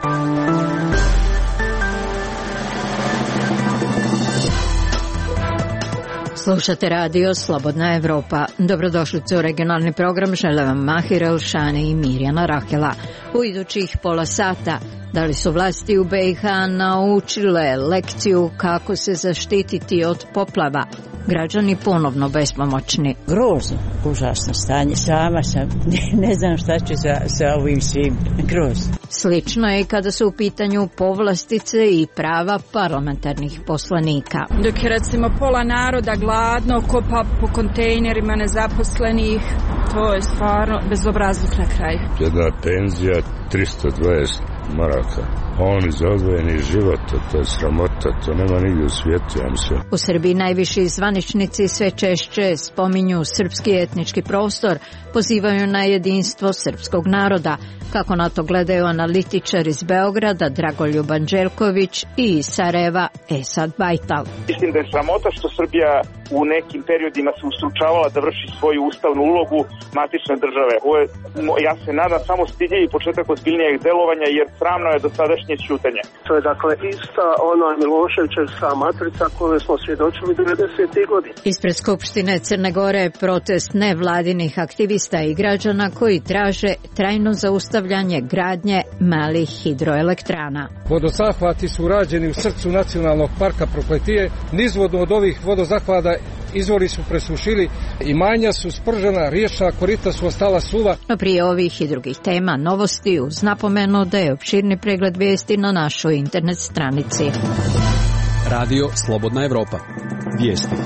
Slušate radio Slobodna Evropa. Dobrodošli u regionalni program. Žele vam Mahir Elšani i Mirjana Rahela. U idućih pola sata, da li su vlasti u BiH naučile lekciju kako se zaštititi od poplava? Građani ponovno bespomoćni. Grozno, užasno stanje. Sama sam, ne znam šta ću sa ovim svim. Grozno. Slično je i kada su u pitanju povlastice i prava parlamentarnih poslanika. Dok je recimo pola naroda gladno, kopa po kontejnerima nezaposlenih, to je stvarno bezobrazluk na kraju. Jedna penzija 320 maraka. Oni za odvojeni život, to je sramota, to nema nigdje u svijetu, ja mislim. U Srbiji najviši zvaničnici sve češće spominju srpski etnički prostor, pozivaju na jedinstvo srpskog naroda. Kako na to gledaju analitičar iz Beograda Dragoljub Anđelković i iz Sarajeva Esad Bajtal. Mislim da je sramota što Srbija u nekim periodima se ustručavala da vrši svoju ustavnu ulogu matične države. Ovo je, ja se nadam, samo stidljivi početak ozbiljnijeg delovanja, jer sramno je dosadašnje ćutanje. To je dakle ista ona Miloševićevska matrica koju smo svjedočili 90. godina. Ispred Skupštine Crne Gore protest nevladinih aktivista i građana koji traže trajno zaustavljanje gradnje malih hidroelektrana. Vodozahvati su rađeni u srcu nacionalnog parka Prokletije. Nizvodno od ovih vodozahvata izvori su presušili, imanja su spržena, riječna korita su ostala suva. No prije ovih i drugih tema novosti uz napomenu da je opširni pregled vijesti na našoj internet stranici. Radio Slobodna Evropa. Vijesti.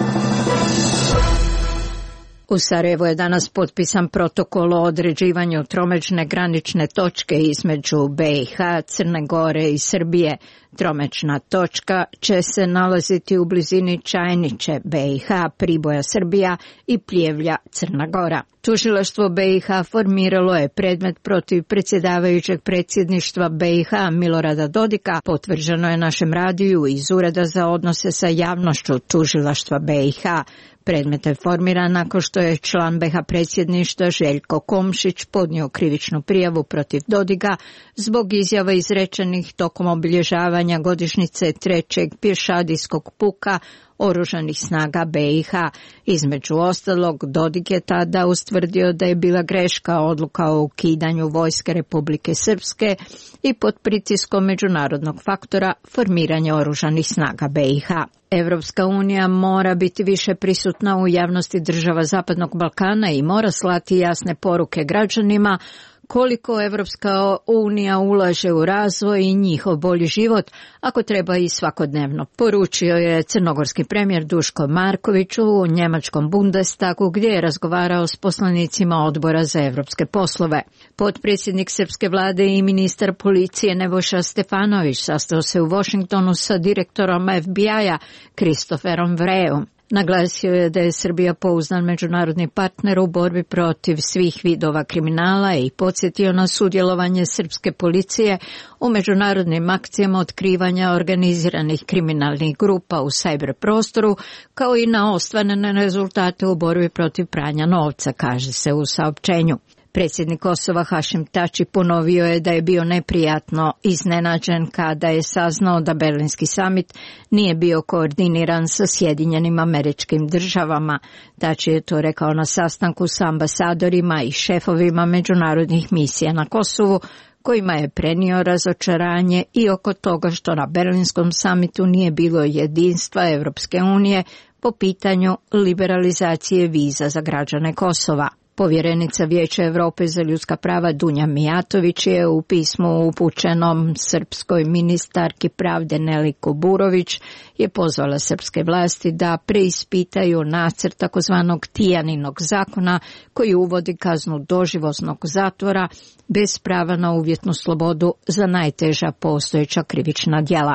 U Sarajevu je danas potpisan protokol o određivanju tromeđne granične točke između BiH, Crne Gore i Srbije. Tromečna točka će se nalaziti u blizini Čajniče, BiH, Priboja, Srbija i Pljevlja, Crna Gora. Tužilaštvo BiH formiralo je predmet protiv predsjedavajućeg predsjedništva BiH Milorada Dodika, potvrđeno je našem radiju iz Ureda za odnose sa javnošću Tužilaštva BiH. Predmet je formiran nakon što je član BiH predsjedništva Željko Komšić podnio krivičnu prijavu protiv Dodika zbog izjava izrečenih tokom obilježavanja godišnjice trećeg pješadijskog puka Oružanih snaga BiH. Između ostalog, Dodik je tada ustvrdio da je bila greška odluka o ukidanju vojske Republike Srpske i pod pritiskom međunarodnog faktora formiranja Oružanih snaga BiH. Evropska unija mora biti više prisutna u javnosti država Zapadnog Balkana i mora slati jasne poruke građanima koliko Evropska unija ulaže u razvoj i njihov bolji život, ako treba i svakodnevno, poručio je crnogorski premijer Duško Marković u njemačkom Bundestagu gdje je razgovarao s poslanicima odbora za evropske poslove. Potpredsjednik srpske vlade i ministar policije Nebojša Stefanović sastao se u Washingtonu sa direktorom FBI-a Kristoferom Vreom. Naglasio je da je Srbija pouzdan međunarodni partner u borbi protiv svih vidova kriminala i podsjetio na sudjelovanje srpske policije u međunarodnim akcijama otkrivanja organiziranih kriminalnih grupa u cyber prostoru, kao i na ostvarene rezultate u borbi protiv pranja novca, kaže se u saopćenju. Predsjednik Kosova Hašim Tači ponovio je da je bio neprijatno iznenađen kada je saznao da Berlinski samit nije bio koordiniran sa Sjedinjenim Američkim Državama. Tači je to rekao na sastanku s ambasadorima i šefovima međunarodnih misija na Kosovu, kojima je prenio razočaranje i oko toga što na Berlinskom samitu nije bilo jedinstva Evropske unije po pitanju liberalizacije viza za građane Kosova. Povjerenica Vijeća Europe za ljudska prava Dunja Mijatović je u pismu upućenom srpskoj ministarki pravde Neli Kuburović je pozvala srpske vlasti da preispitaju nacrt takozvanog Tijaninog zakona koji uvodi kaznu doživotnog zatvora bez prava na uvjetnu slobodu za najteža postojeća krivična djela.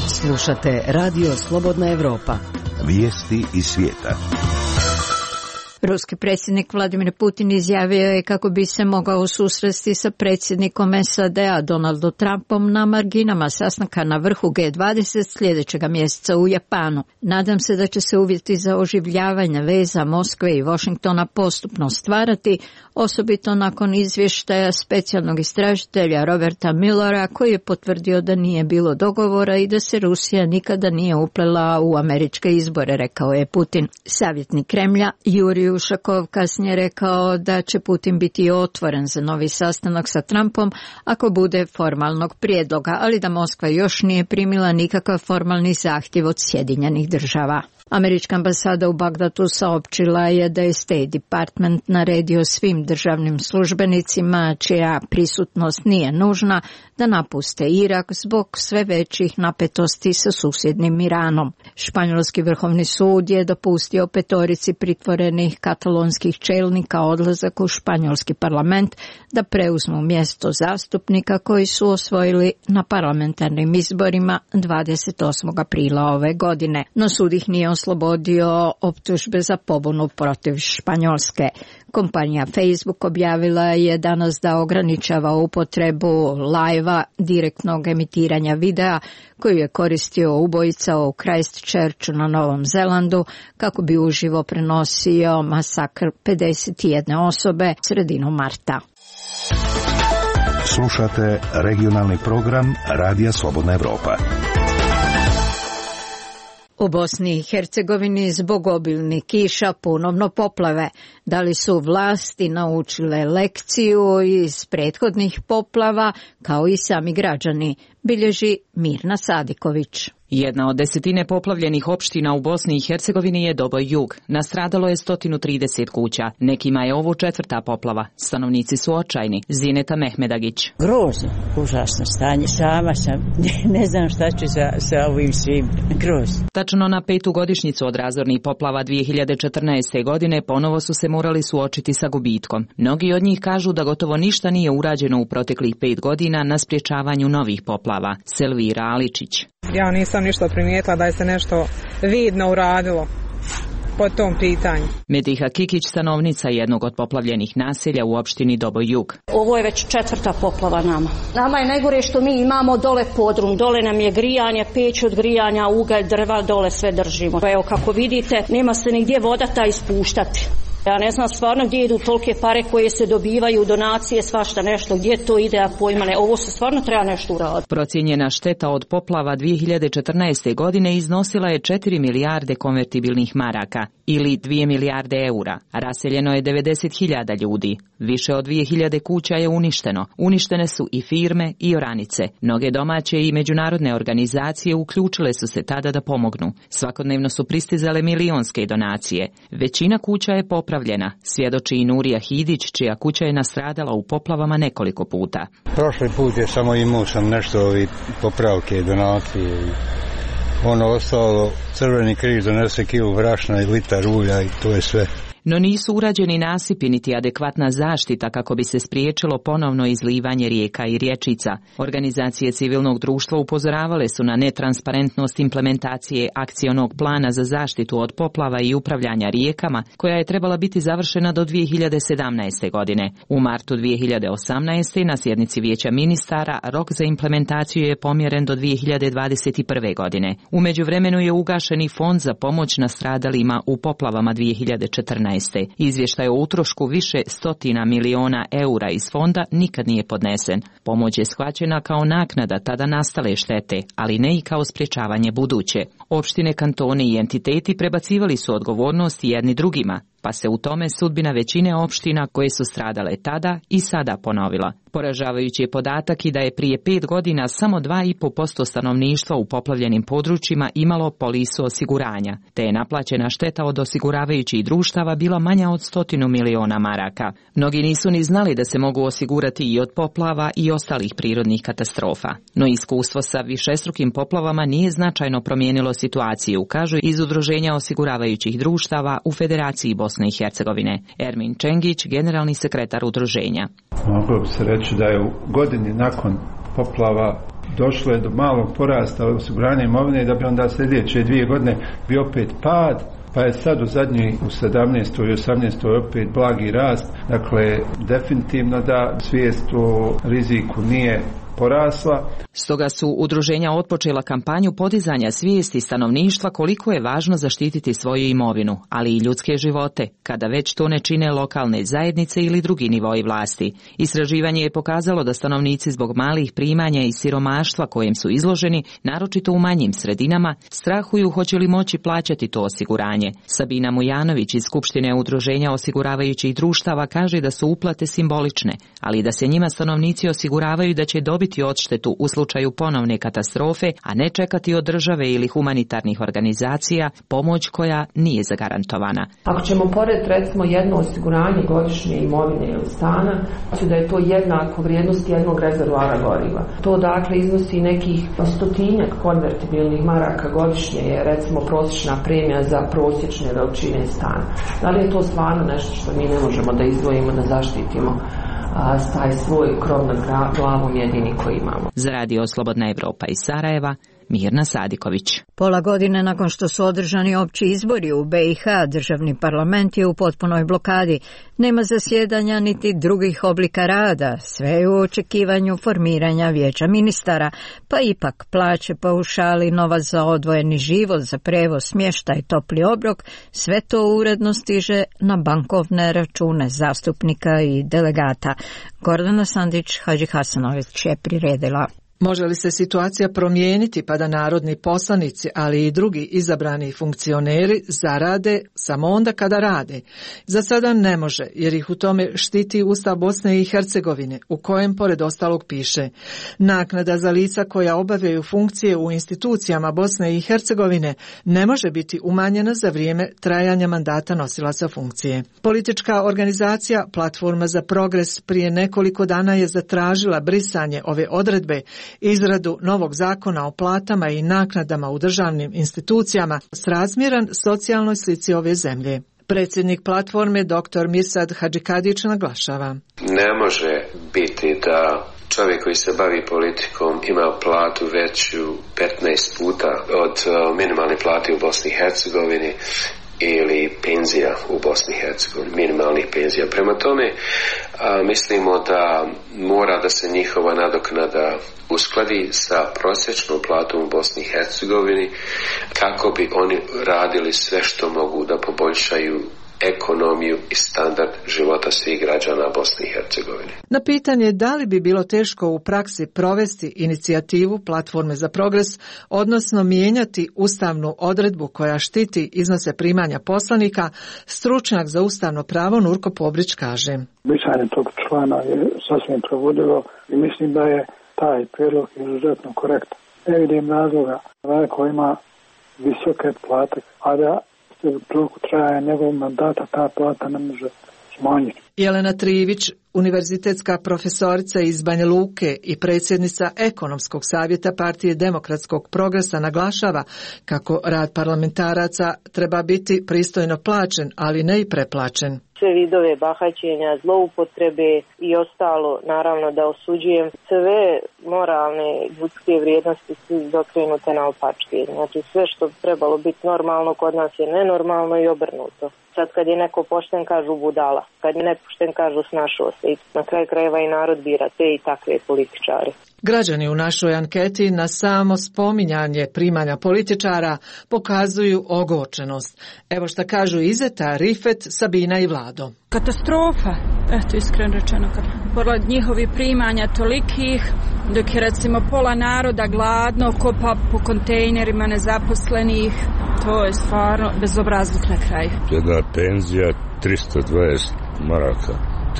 Slušate Radio Slobodna Evropa. Vijesti iz svijeta. Ruski predsjednik Vladimir Putin izjavio je kako bi se mogao susresti sa predsjednikom SAD-a Donaldom Trumpom na marginama sastanka na vrhu G20 sljedećeg mjeseca u Japanu. Nadam se da će se uvjeti za oživljavanje veza Moskve i Washingtona postupno stvarati, osobito nakon izvještaja specijalnog istražitelja Roberta Muellera koji je potvrdio da nije bilo dogovora i da se Rusija nikada nije uplela u američke izbore, rekao je Putin. Savjetnik Kremlja Jurij Ušakov kasnije rekao da će Putin biti otvoren za novi sastanak sa Trumpom ako bude formalnog prijedloga, ali da Moskva još nije primila nikakav formalni zahtjev od Sjedinjenih Država. Američka ambasada u Bagdadu saopćila je da je State Department naredio svim državnim službenicima čija prisutnost nije nužna da napuste Irak zbog sve većih napetosti sa susjednim Iranom. Španjolski vrhovni sud je dopustio 5 pritvorenih katalonskih čelnika odlazak u španjolski parlament da preuzmu mjesto zastupnika koji su osvojili na parlamentarnim izborima 28. aprila ove godine. No sud ih nije oslobodio optužbe za pobunu protiv Španjolske. Kompanija Facebook objavila je danas da ograničava upotrebu live-a direktnog emitiranja videa koju je koristio ubojica u Christchurchu na Novom Zelandu kako bi uživo prenosio masakr 51 osobe sredinom marta. Slušate regionalni program Radija Slobodna Evropa. U Bosni i Hercegovini zbog obilnih kiša ponovno poplave. Da li su vlasti naučile lekciju iz prethodnih poplava kao i sami građani, bilježi Mirna Sadiković. Jedna od 10 poplavljenih opština u Bosni i Hercegovini je Doboj Jug. Nastradalo je 130 kuća. Nekima je ovo 4. poplava. Stanovnici su očajni. Zineta Mehmedagić. Grozno, užasno stanje. Sama sam, ne znam šta ću sa ovim svim. Grozno. Tačno na 5. godišnjicu od razornih poplava 2014. godine ponovo su se morali suočiti sa gubitkom. Mnogi od njih kažu da gotovo ništa nije urađeno u proteklih 5 godina na sprječavanju novih poplava. Selvira Aličić. Ja nisam ništa primijetila da je se nešto vidno uradilo po tom pitanju. Mediha Kikić, stanovnica jednog od poplavljenih naselja u opštini Doboj Jug. Ovo je već 4. poplava nama. Nama je najgore što mi imamo dole podrum, dole nam je grijanje, peć od grijanja, ugalj, drva, dole sve držimo. Evo kako vidite, nema se nigdje voda ta ispuštati. Ja ne znam stvarno gdje idu tolike pare koje se dobivaju, donacije, svašta nešto, gdje to ide, a pojma ne. Ovo se stvarno treba nešto uraditi. Procijenjena šteta od poplava 2014. godine iznosila je 4 milijarde konvertibilnih maraka ili 2 milijarde eura. Raseljeno je 90.000 ljudi. Više od 2.000 kuća je uništeno. Uništene su i firme i oranice. Mnoge domaće i međunarodne organizacije uključile su se tada da pomognu. Svakodnevno su pristizale milionske donacije. Većina kuća je popravljena, svjedoči i Nurija Hidić, čija kuća je nastradala u poplavama nekoliko puta. Prošli put je samo imao sam nešto popravke, donacije. Ono ostalo, Crveni križ donese kilu brašna i litar ulja i to je sve. No nisu urađeni nasipi niti adekvatna zaštita kako bi se spriječilo ponovno izlivanje rijeka i rječica. Organizacije civilnog društva upozoravale su na netransparentnost implementacije akcionog plana za zaštitu od poplava i upravljanja rijekama, koja je trebala biti završena do 2017. godine. U martu 2018. na sjednici Vijeća ministara rok za implementaciju je pomjeren do 2021. godine. U međuvremenu je ugašen i fond za pomoć nastradalima u poplavama 2014. Izvještaj o utrošku više stotina miliona eura iz fonda nikad nije podnesen. Pomoć je shvaćena kao naknada tada nastale štete, ali ne i kao sprječavanje buduće. Opštine, kantoni i entiteti prebacivali su odgovornost jedni drugima, pa se u tome sudbina većine opština koje su stradale tada i sada ponovila. Poražavajući je podatak i da je prije 5 godina samo 2,5% stanovništva u poplavljenim područjima imalo polisu osiguranja, te je naplaćena šteta od osiguravajućih društava bila manja od 100 miliona maraka. Mnogi nisu ni znali da se mogu osigurati i od poplava i ostalih prirodnih katastrofa. No iskustvo sa višestrukim poplavama nije značajno promijenilo situaciju, kažu iz Udruženja osiguravajućih društava u Federaciji Bosne i Hercegovine. Ermin Čengić, generalni sekretar udruženja. Moglo bi se reći da je u godini nakon poplava došlo je do malog porasta osiguranja imovine i da bi onda sljedeće 2 godine bio opet pad, pa je sad u zadnjoj, u 17. i 18. opet blagi rast. Dakle, definitivno da svijest o riziku nije porasla. Stoga su udruženja otpočela kampanju podizanja svijesti stanovništva koliko je važno zaštititi svoju imovinu, ali i ljudske živote, kada već to ne čine lokalne zajednice ili drugi nivoi vlasti. Istraživanje je pokazalo da stanovnici zbog malih primanja i siromaštva kojem su izloženi, naročito u manjim sredinama, strahuju hoće li moći plaćati to osiguranje. Sabina Mujanović iz Skupštine udruženja osiguravajućih društava kaže da su uplate simbolične, ali da se njima stanovnici osiguravaju da će dobiti odštetu u slučaju ponovne katastrofe, a ne čekati od države ili humanitarnih organizacija pomoć koja nije zagarantovana. Ako ćemo pored recimo jedno osiguranje godišnje imovine ili stana, da je to jednako vrijednosti jednog rezervoara goriva. To dakle iznosi nekih 100-tinjak konvertibilnih maraka godišnje je recimo prosječna premija za prosječne veličine stana. Da li je to stvarno nešto što mi ne možemo da izdvojimo, da zaštitimo taj svoj krov nad glavom jedini koji imamo? Za Radio Slobodna Evropa iz Sarajeva, Mirna Sadiković. Pola godine nakon što su održani opći izbori u BiH, državni parlament je u potpunoj blokadi. Nema zasjedanja niti drugih oblika rada, sve je u očekivanju formiranja vijeća ministara, pa ipak plaće, paušali, novac za odvojeni život, za prevoz, smještaj, topli obrok, sve to uredno stiže na bankovne račune zastupnika i delegata. Gordana Sandić Hadžihasanović je priredila. Može li se situacija promijeniti pa da narodni poslanici, ali i drugi izabrani funkcioneri zarade samo onda kada rade? Za sada ne može, jer ih u tome štiti Ustav Bosne i Hercegovine, u kojem pored ostalog piše: naknada za lica koja obavljaju funkcije u institucijama Bosne i Hercegovine ne može biti umanjena za vrijeme trajanja mandata nosilaca funkcije. Politička organizacija Platforma za progres prije nekoliko dana je zatražila brisanje ove odredbe, izradu novog zakona o platama i naknadama u državnim institucijama srazmjeran socijalnoj slici ove zemlje. Predsjednik platforme dr. Mirsad Hadžikadić naglašava: ne može biti da čovjek koji se bavi politikom ima platu veću 15 puta od minimalne plate u Bosni i Hercegovini ili penzija u Bosni i Hercegovini, minimalnih penzija. Prema tome, mislimo da mora da se njihova nadoknada uskladi sa prosječnom platom u Bosni i Hercegovini, kako bi oni radili sve što mogu da poboljšaju ekonomiju i standard života svih građana Bosne i Hercegovine. Na pitanje da li bi bilo teško u praksi provesti inicijativu Platforme za progres, odnosno mijenjati ustavnu odredbu koja štiti iznose primanja poslanika, stručnjak za ustavno pravo Nurko Pobrić kaže: brisanje tog člana je sasvim provodivo i mislim da je taj prijedlog izuzetno korektan. Ne vidim razloga da neko ima visoke plate, a da u toku traja njegov mandata ta plata ne može smanjiti. Jelena Trivić, univerzitetska profesorica iz Banja Luke i predsjednica Ekonomskog savjeta Partije demokratskog progresa, naglašava kako rad parlamentaraca treba biti pristojno plaćen, ali ne i preplaćen. Sve vidove bahaćenja, zloupotrebe i ostalo, naravno da osuđujem. Sve moralne ljudske vrijednosti su dokrenute na opačke. Znači sve što bi trebalo biti normalno kod nas je nenormalno i obrnuto. Sad kad je neko pošten kažu budala, kad je nepošten kažu snašao se. I na kraju krajeva i narod bira te i takve političare. Građani u našoj anketi na samo spominjanje primanja političara pokazuju ogorčenost. Evo šta kažu Izeta, Rifet, Sabina i Vlado. Katastrofa, eto iskreno rečeno, pored njihovih primanja tolikih, dok je recimo pola naroda gladno, kopa po kontejnerima nezaposlenih, to je stvarno bezobrazluk na kraju. Jedna penzija 320 maraka,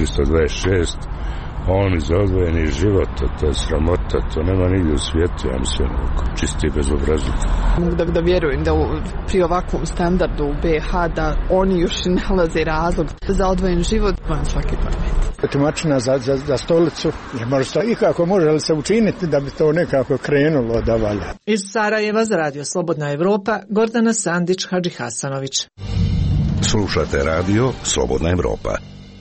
326, oni za odvojeni život, to je sramota, to nema nigdje u svijetu, ja mislim, čisti bezobrazluk. Da vjerujem da pri ovakvom standardu u BiH da oni još nalaze razlog za odvojen život, van svaki pamet. Tumačina za stolicu, možda ikako može li se učiniti da bi to nekako krenulo da valja. Iz Sarajeva za Radio Slobodna Evropa, Gordana Sandić Hadžihasanović. Slušate Radio Slobodna Evropa.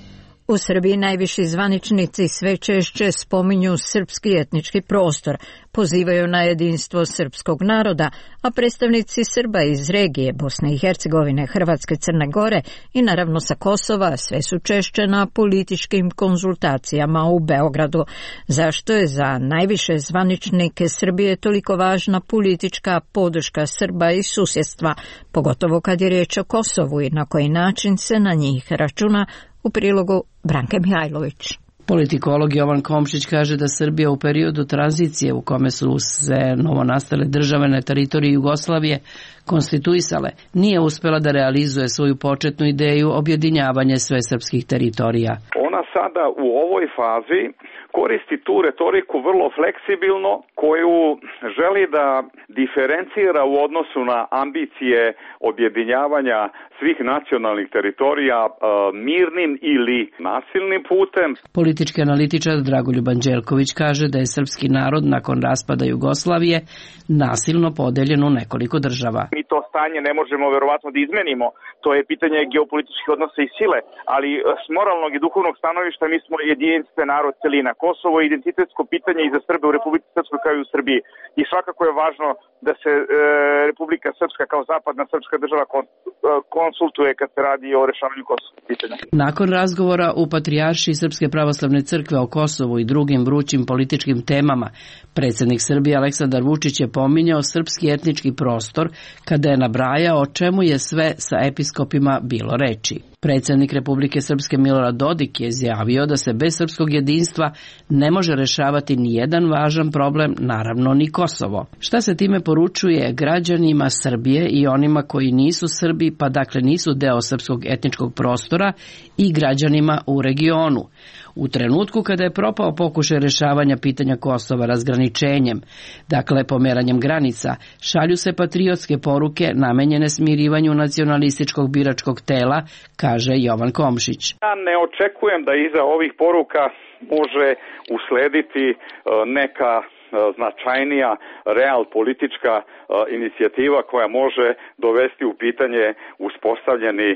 U Srbiji najviši zvaničnici sve češće spominju srpski etnički prostor, pozivaju na jedinstvo srpskog naroda, a predstavnici Srba iz regije Bosne i Hercegovine, Hrvatske, Crne Gore i naravno sa Kosova sve su češće na političkim konzultacijama u Beogradu. Zašto je za najviše zvaničnike Srbije toliko važna politička podrška Srba i susjedstva, pogotovo kad je riječ o Kosovu i na koji način se na njih računa, u prilogu Branke Mihajlović. Politikolog Jovan Komšić kaže da Srbija u periodu tranzicije u kome su se novonastale države na teritoriji Jugoslavije konstituisale, nije uspela da realizuje svoju početnu ideju objedinjavanja sve srpskih teritorija. Ona sada u ovoj fazi koristi tu retoriku vrlo fleksibilno, koju želi da diferencira u odnosu na ambicije objedinjavanja svih nacionalnih teritorija mirnim ili nasilnim putem. Politički analitičar Dragoljub Anđelković kaže da je srpski narod nakon raspada Jugoslavije nasilno podeljen u nekoliko država. Mi to stanje ne možemo verovatno da izmenimo, to je pitanje geopolitičkih odnosa i sile, ali s moralnog i duhovnog stanovišta mi smo jedinstven narod celina. Kosovo je identitetsko pitanje i za Srbe u Republici Srpskoj kao i u Srbiji i svakako je važno da se Republika Srpska kao zapadna srpska država konsultuje kad se radi o rešavanju kosovskog pitanja. Nakon razgovora u Patrijaršiji Srpske pravoslavne crkve o Kosovu i drugim vrućim političkim temama, predsjednik Srbije Aleksandar Vučić je pominjao srpski etnički prostor kada je nabrajao o čemu je sve sa episkopima bilo reči. Predsjednik Republike Srpske Milorad Dodik je izjavio da se bez srpskog jedinstva ne može rešavati ni jedan važan problem, naravno ni Kosovo. Šta se time poručuje građanima Srbije i onima koji nisu Srbi, pa dakle nisu deo srpskog etničkog prostora, i građanima u regionu? U trenutku kada je propao pokušaj rešavanja pitanja Kosova razgraničenjem, dakle pomeranjem granica, šalju se patriotske poruke namenjene smirivanju nacionalističkog biračkog tela, kaže Jovan Komšić. Ja ne očekujem da iza ovih poruka može uslediti neka značajnija real politička inicijativa koja može dovesti u pitanje uspostavljeni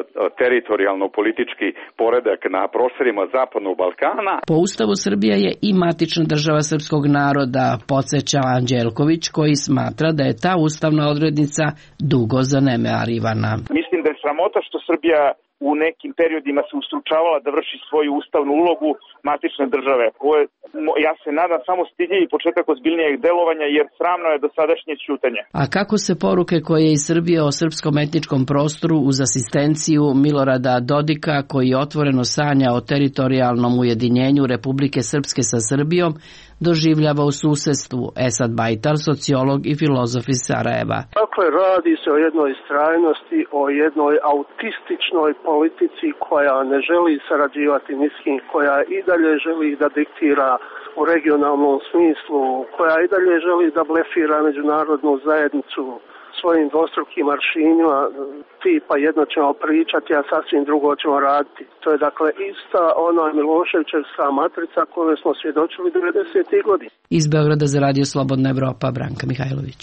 teritorijalno-politički poredak na prostorima Zapadnog Balkana. Po Ustavu Srbija je i matična država srpskog naroda, podsjeća Anđelković, koji smatra da je ta ustavna odrednica dugo zanemarivana. Mislim da je sramota što Srbija u nekim periodima se ustručavala da vrši svoju ustavnu ulogu matične države. Ja se nadam samo stidljivi početak ozbiljnijeg delovanja, jer sramno je dosadašnje ćutanje. A kako se poruke koje iz Srbije o srpskom etničkom prostoru uz asistenciju Milorada Dodika, koji otvoreno sanja o teritorijalnom ujedinjenju Republike Srpske sa Srbijom, doživljava u susedstvu? Esad Bajtar, sociolog i filozof iz Sarajeva. Dakle, radi se o jednoj istrajnosti, o jednoj autističnoj politici koja ne želi sarađivati ni s kim, koja i dalje želi da diktira u regionalnom smislu, koja i dalje želi da blefira međunarodnu zajednicu svojim dvostrukim aršinima, tipa jedno ćemo pričati, a sasvim drugo ćemo raditi. To je dakle ista ona Miloševićevska matrica koju smo svjedočili 90. godina. Iz Beograda za Radio Slobodna Evropa, Branka Mihajlović.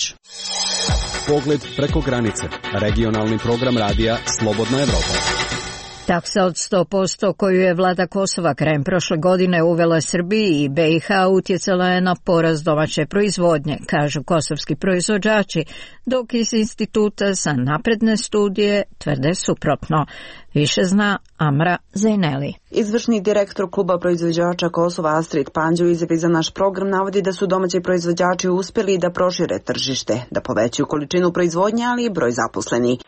Pogled preko granice. Regionalni program radija Slobodna Evropa. Taksa od 100% koju je vlada Kosova krajem prošle godine uvela Srbiji i BiH utjecala je na porast domaće proizvodnje, kažu kosovski proizvođači, dok iz Instituta za napredne studije tvrde suprotno. Više zna Amra Zejneli. Izvršni direktor kluba proizvođača Kosova Astrid Panđović za naš program navodi da su domaći proizvođači uspjeli da prošire tržište, da povećaju količinu proizvodnje, ali i broj zaposlenih.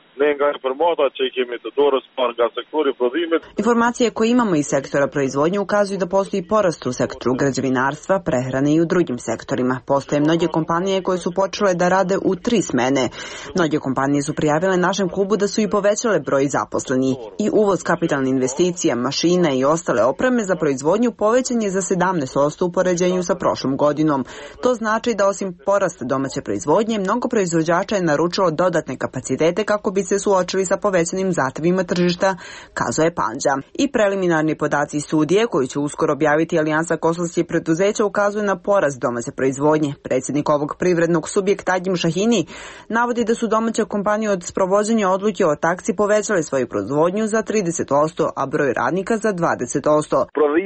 Informacije koje imamo iz sektora proizvodnje ukazuju da postoji porast u sektoru građevinarstva, prehrane i u drugim sektorima. Postoje mnoge kompanije koje su počele da rade u 3 smene. Mnoge kompanije su prijavile našem klubu da su i povećale broj zaposlenih. I uvoz kapitalne investicija, mašina i ostale opreme za proizvodnju povećan je za 17% u poređenju sa prošlom godinom. To znači da osim porasta domaće proizvodnje, mnogo proizvođača je naručilo dodatne kapacitete kako bi se suočili sa povećanim zahtevima tržišta, kazao je Pandža. I preliminarni podaci studije, koji će uskoro objaviti Alijansa kosovskih preduzeća, ukazuju na porast domaće proizvodnje. Predsjednik ovog privrednog subjekta Agim Šahini navodi da su domaće kompanije od sprovođenja odluke o taksi povećale svoju proizvodnju za 30%, a broj radnika za 20%.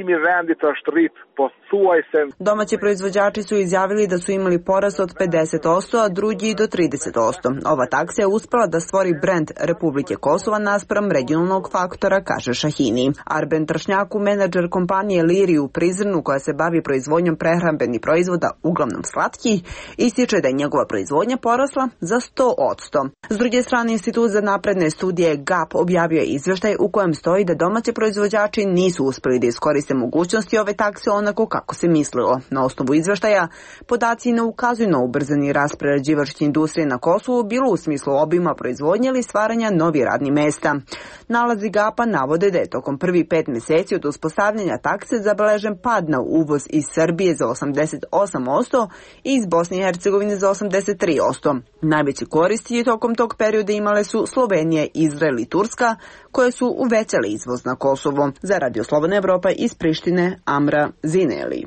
Domaći proizvođači su izjavili da su imali porast od 50%, a drugi do 30%. Ova taksa je uspela da stvori brend Republike Kosova naspram regionalnog faktora, kaže Šahini. Arben Tršnjaku, menadžer kompanije Liri u Prizrenu, koja se bavi proizvodnjom prehrambenih proizvoda, uglavnom slatkih, ističe da je njegova proizvodnja porasla za 100%. S druge strane, Institut za napredne studije GAP objavio je izveštaj u kojem stoji da domaći proizvođači nisu uspeli da iskoriste mogućnosti ove takse onako kako se mislilo. Na osnovu izveštaja, podaci ne ukazuju na ubrzani rast prerađivačke industrije na Kosovu, bilo u smislu obima proizvodnje ili stvaranja novih radnih mesta. Nalazi GAP-a navode da je tokom prvih 5 meseci od uspostavljanja takse zabeležen pad na uvoz iz Srbije za 88% i iz Bosne i Hercegovine za 83%. Najveći koristi tokom tog perioda imale su Slovenija, Izrael i Turska, koje su uvećale izvoz na Kosovo. Za Radio Slobodna Evropa iz Prištine, Amra Zineli.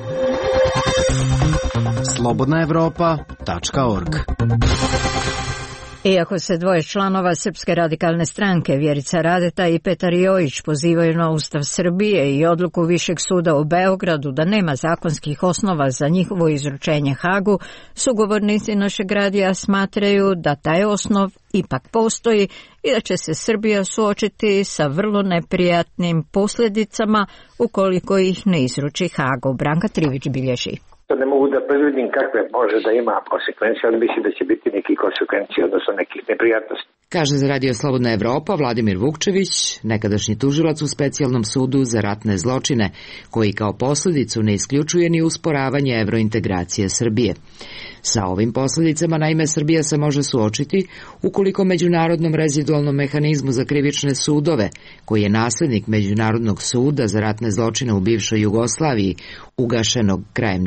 slobodnaevropa.org. Iako se dvoje članova Srpske radikalne stranke, Vjerica Radeta i Petar Jojić, pozivaju na Ustav Srbije i odluku Višeg suda u Beogradu da nema zakonskih osnova za njihovo izručenje Hagu, sugovornici našeg radija smatraju da taj osnov ipak postoji i da će se Srbija suočiti sa vrlo neprijatnim posljedicama ukoliko ih ne izruči Hagu. Branka Trivić bilježi. Ne mogu da predvidim kakve može da ima konsekvencije, ali mislim da će biti neki konsekvencije, odnosno nekih neprijatnosti. Kaže za Radio Slobodna Evropa Vladimir Vukčević, nekadašnji tužilac u Specijalnom sudu za ratne zločine, koji kao posljedicu ne isključuje ni usporavanje evrointegracije Srbije. Sa ovim posljedicama, naime, Srbija se može suočiti ukoliko Međunarodnom rezidualnom mehanizmu za krivične sudove, koji je nasljednik Međunarodnog suda za ratne zločine u bivšoj Jugoslaviji, ugašenog krajem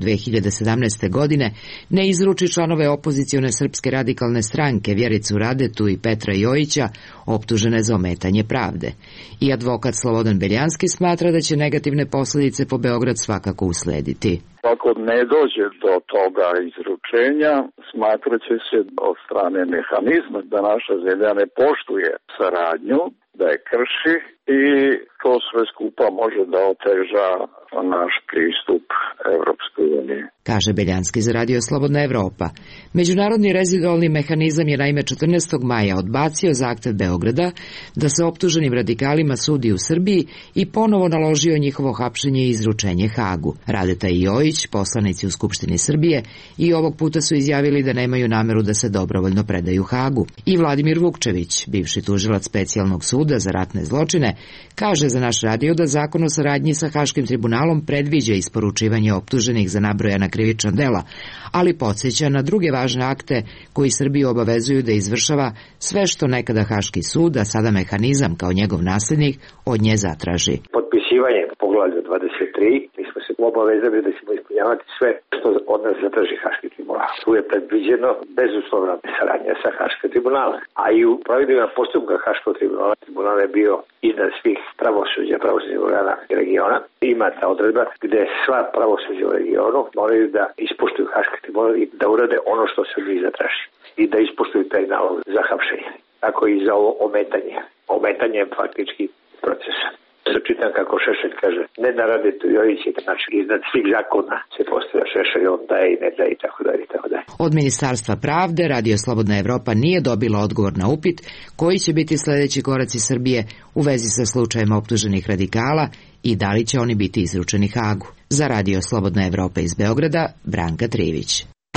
2017. godine, ne izruči članove opozicione Srpske radikalne stranke Vjericu Radetu i Petra Jojića, optužene za ometanje pravde. I advokat Slobodan Beljanski smatra da će negativne posljedice po Beograd svakako uslediti. Ako ne dođe do toga izručenja, smatraće se od strane mehanizma da naša zemlja ne poštuje saradnju, da je krši i to sve skupa može da oteža naš pristup Evropskoj uniji. Kaže Beljanski za Radio Slobodna Evropa. Međunarodni rezidualni mehanizam je naime 14. maja odbacio zahtev Beograda da se optuženim radikalima sudi u Srbiji i ponovo naložio njihovo hapšenje i izručenje Hagu. Radeta i Jojić, poslanici u Skupštini Srbije, i ovog puta su izjavili da nemaju nameru da se dobrovoljno predaju Hagu. I Vladimir Vukčević, bivši tužilac Specijalnog suda za ratne zločine, kaže za naš radio da zakon o saradnji sa Haškim tribunalom predviđa isporučivanje optuženih za nabrojana krivična dela, ali podsjeća na druge važne akte koji Srbiju obavezuju da izvršava sve što nekada Haški sud, a sada mehanizam kao njegov nasljednik, od nje zatraži. Potpisivanje poglavlja 23, mi smo se obavezali da ćemo ispunjavati sve što od nas zatraži Haški tribunal. Tu je predviđeno bezuslovna saradnja sa Haškim tribunalom, a i u pravilima postupka Haškog tribunala, tribunal je bio iznad svih pravosudnih organa regiona. Ima ta odredba gde sva pravosuđa u regionu moraju da ispoštuju Haški tribunal i da urade ono što se njih zatraži i da ispoštuju taj nalog za hapšenje. Tako i za ovo ometanje. Ometanje je faktički procesa. Čitam kako Šešelj kaže, ne da Radetu Jojić, znači iznad svih zakona se postavlja Šešelj, on daje i ne daje i tako dalje i tako dalje. Od Ministarstva pravde Radio Slobodna Evropa nije dobila odgovor na upit koji će biti sljedeći koraci Srbije u vezi sa slučajem optuženih radikala i da li će oni biti izručeni Hagu. Za Radio Slobodna Evropa iz Beograda, Branka Trivić.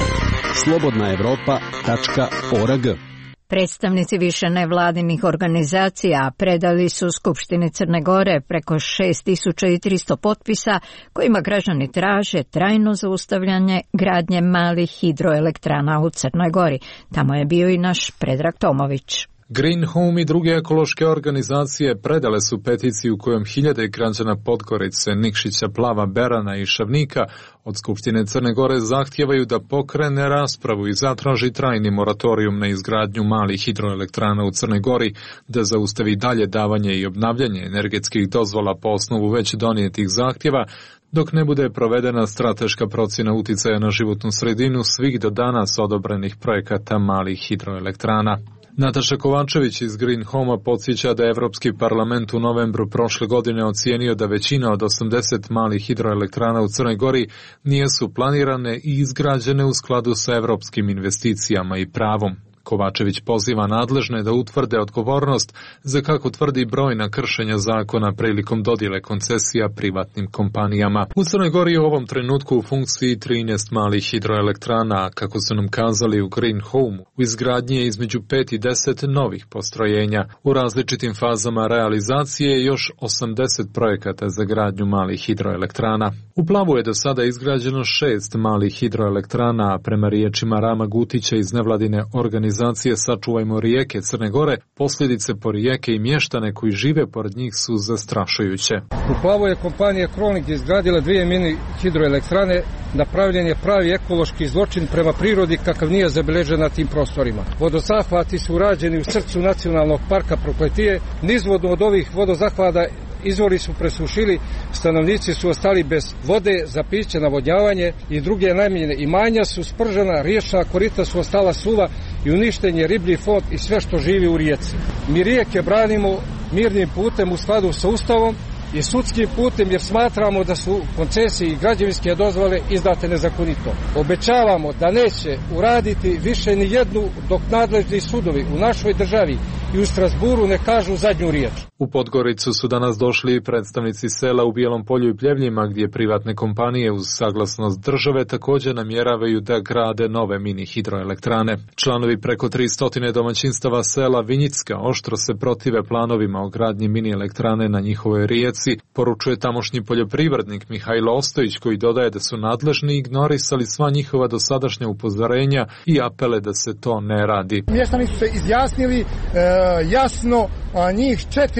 slobodnaevropa.org. Predstavnici više nevladinih organizacija predali su Skupštini Crne Gore preko 6300 potpisa kojima građani traže trajno zaustavljanje gradnje malih hidroelektrana u Crnoj Gori. Tamo je bio i naš Predrag Tomović. Green Home i druge ekološke organizacije predale su peticiju kojom hiljade građana Podgorice, Nikšića, Plava, Berana i Šavnika od Skupštine Crne Gore zahtijevaju da pokrene raspravu i zatraži trajni moratorijum na izgradnju malih hidroelektrana u Crnoj Gori, da zaustavi dalje davanje i obnavljanje energetskih dozvola po osnovu već donijetih zahtjeva, dok ne bude provedena strateška procjena uticaja na životnu sredinu svih do danas odobrenih projekata malih hidroelektrana. Nataša Kovačević iz Green Home-a podsjeća da je Evropski parlament u novembru prošle godine ocijenio da većina od 80 malih hidroelektrana u Crnoj Gori nisu planirane i izgrađene u skladu sa evropskim investicijama i pravom. Kovačević poziva nadležne da utvrde odgovornost za, kako tvrdi, brojna kršenja zakona prilikom dodjele koncesija privatnim kompanijama. U Crnoj Gori je u ovom trenutku u funkciji 13 malih hidroelektrana, kako su nam kazali u Green Home. U izgradnji je između 5 i 10 novih postrojenja. U različitim fazama realizacije je još 80 projekata za gradnju malih hidroelektrana. U Plavu je do sada izgrađeno 6 malih hidroelektrana, a prema riječima Rama Gutića iz nevladine organizacije Sačuvajmo rijeke Crne Gore, posljedice po rijeke i mještane koji žive pored njih su zastrašujuće. U Plavoj je kompanija Kronik izgradila 2 mini hidroelektrane. Napravljen je pravi ekološki zločin prema prirodi kakav nije zabilježen na tim prostorima. Vodozahvati su urađeni u srcu nacionalnog parka Prokletije. Nizvodno od ovih vodozahvata izvori su presušili, stanovnici su ostali bez vode za piće, navodnjavanje i druge namjene. Imanja su spržena, riječna korita su ostala suva i uništen je riblji fond i sve što živi u rijeci. Mi rijeke branimo mirnim putem u skladu sa Ustavom i sudskim putem, jer smatramo da su koncesije i građevinske dozvole izdate nezakonito. Obećavamo da neće uraditi više ni jednu dok nadležni sudovi u našoj državi i u Strasburu ne kažu zadnju riječ. U Podgoricu su danas došli predstavnici sela u Bijelom Polju i Pljevljima, gdje privatne kompanije uz saglasnost države također namjeravaju da grade nove mini hidroelektrane. Članovi preko 300 domaćinstava sela Vinjicka oštro se protive planovima o gradnji mini elektrane na njihovoj rijeci, poručuje tamošnji poljoprivrednik Mihajlo Ostojić, koji dodaje da su nadležni ignorisali sva njihova dosadašnja upozorenja i apele da se to ne radi. Mještani su se izjasnili jasno, njih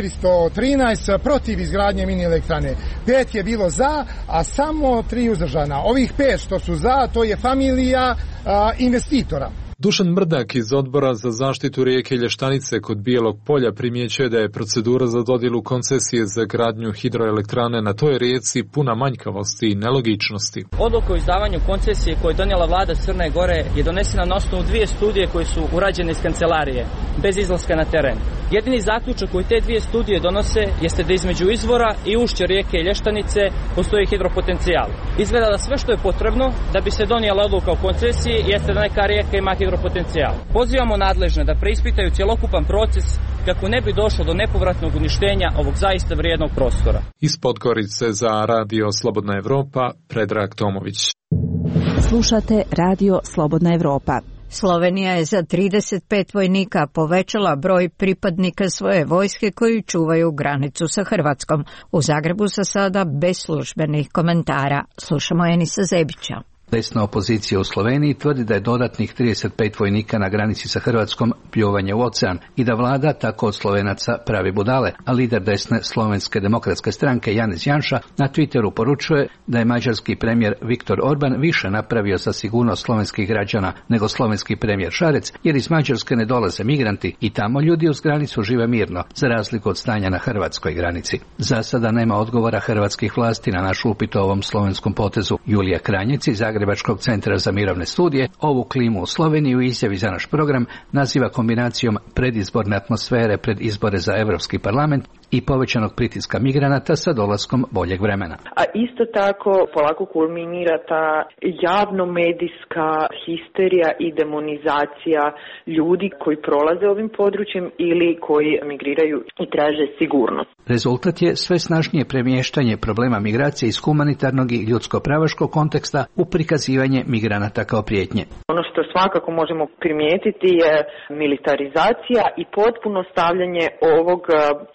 413 protiv izgradnje mini elektrane. 5 je bilo za, a samo 3 uzdržana. Ovih 5 što su za, to je familija investitora. Dušan Mrdak iz Odbora za zaštitu rijeke Lještanice kod Bijelog Polja primjećuje da je procedura za dodjelu koncesije za gradnju hidroelektrane na toj rijeci puna manjkavosti i nelogičnosti. Odluka o izdavanju koncesije koju je donijela vlada Crne Gore je donesena na osnovu 2 studije koje su urađene iz kancelarije, bez izlaska na teren. Jedini zaključak koji te 2 studije donose jeste da između izvora i ušća rijeke Lještanice postoji hidropotencijal. Izgleda da sve što je potrebno da bi se donijela odluka o koncesiji jeste da neka rijeka ima hidropotencijal. Pozivamo nadležne da preispitaju cjelokupan proces kako ne bi došlo do nepovratnog uništenja ovog zaista vrijednog prostora. Iz Podgorice za Radio Slobodna Evropa, Predrag Tomović. Slušate Radio Slobodna Evropa. Slovenija je za 35 vojnika povećala broj pripadnika svoje vojske koji čuvaju granicu sa Hrvatskom. U Zagrebu za sada bez službenih komentara. Slušamo Enisa Zebića. Desna opozicija u Sloveniji tvrdi da je dodatnih 35 vojnika na granici sa Hrvatskom pljuvanje u ocean i da vlada tako od Slovenaca pravi budale, a lider desne Slovenske demokratske stranke Janez Janša na Twitteru poručuje da je mađarski premijer Viktor Orban više napravio za sigurnost slovenskih građana nego slovenski premijer Šarec, jer iz Mađarske ne dolaze migranti i tamo ljudi uz granicu žive mirno, za razliku od stanja na hrvatskoj granici. Za sada nema odgovora hrvatskih vlasti na naš upit o ovom slovenskom potezu. Julija Kranjec iz Zagrebačkog centra za mirovne studije ovu klimu u Sloveniji u izjavi za naš program naziva kombinacijom predizborne atmosfere pred izbore za Europski parlament i povećanog pritiska migranata sa dolaskom boljeg vremena. A isto tako polako kulminira ta javno-medijska histerija i demonizacija ljudi koji prolaze ovim područjem ili koji migriraju i traže sigurnost. Rezultat je sve snažnije premještanje problema migracije iz humanitarnog i ljudsko-pravaškog konteksta u prikazivanje migranata kao prijetnje. Ono što svakako možemo primijetiti je militarizacija i potpuno stavljanje ovog fenomena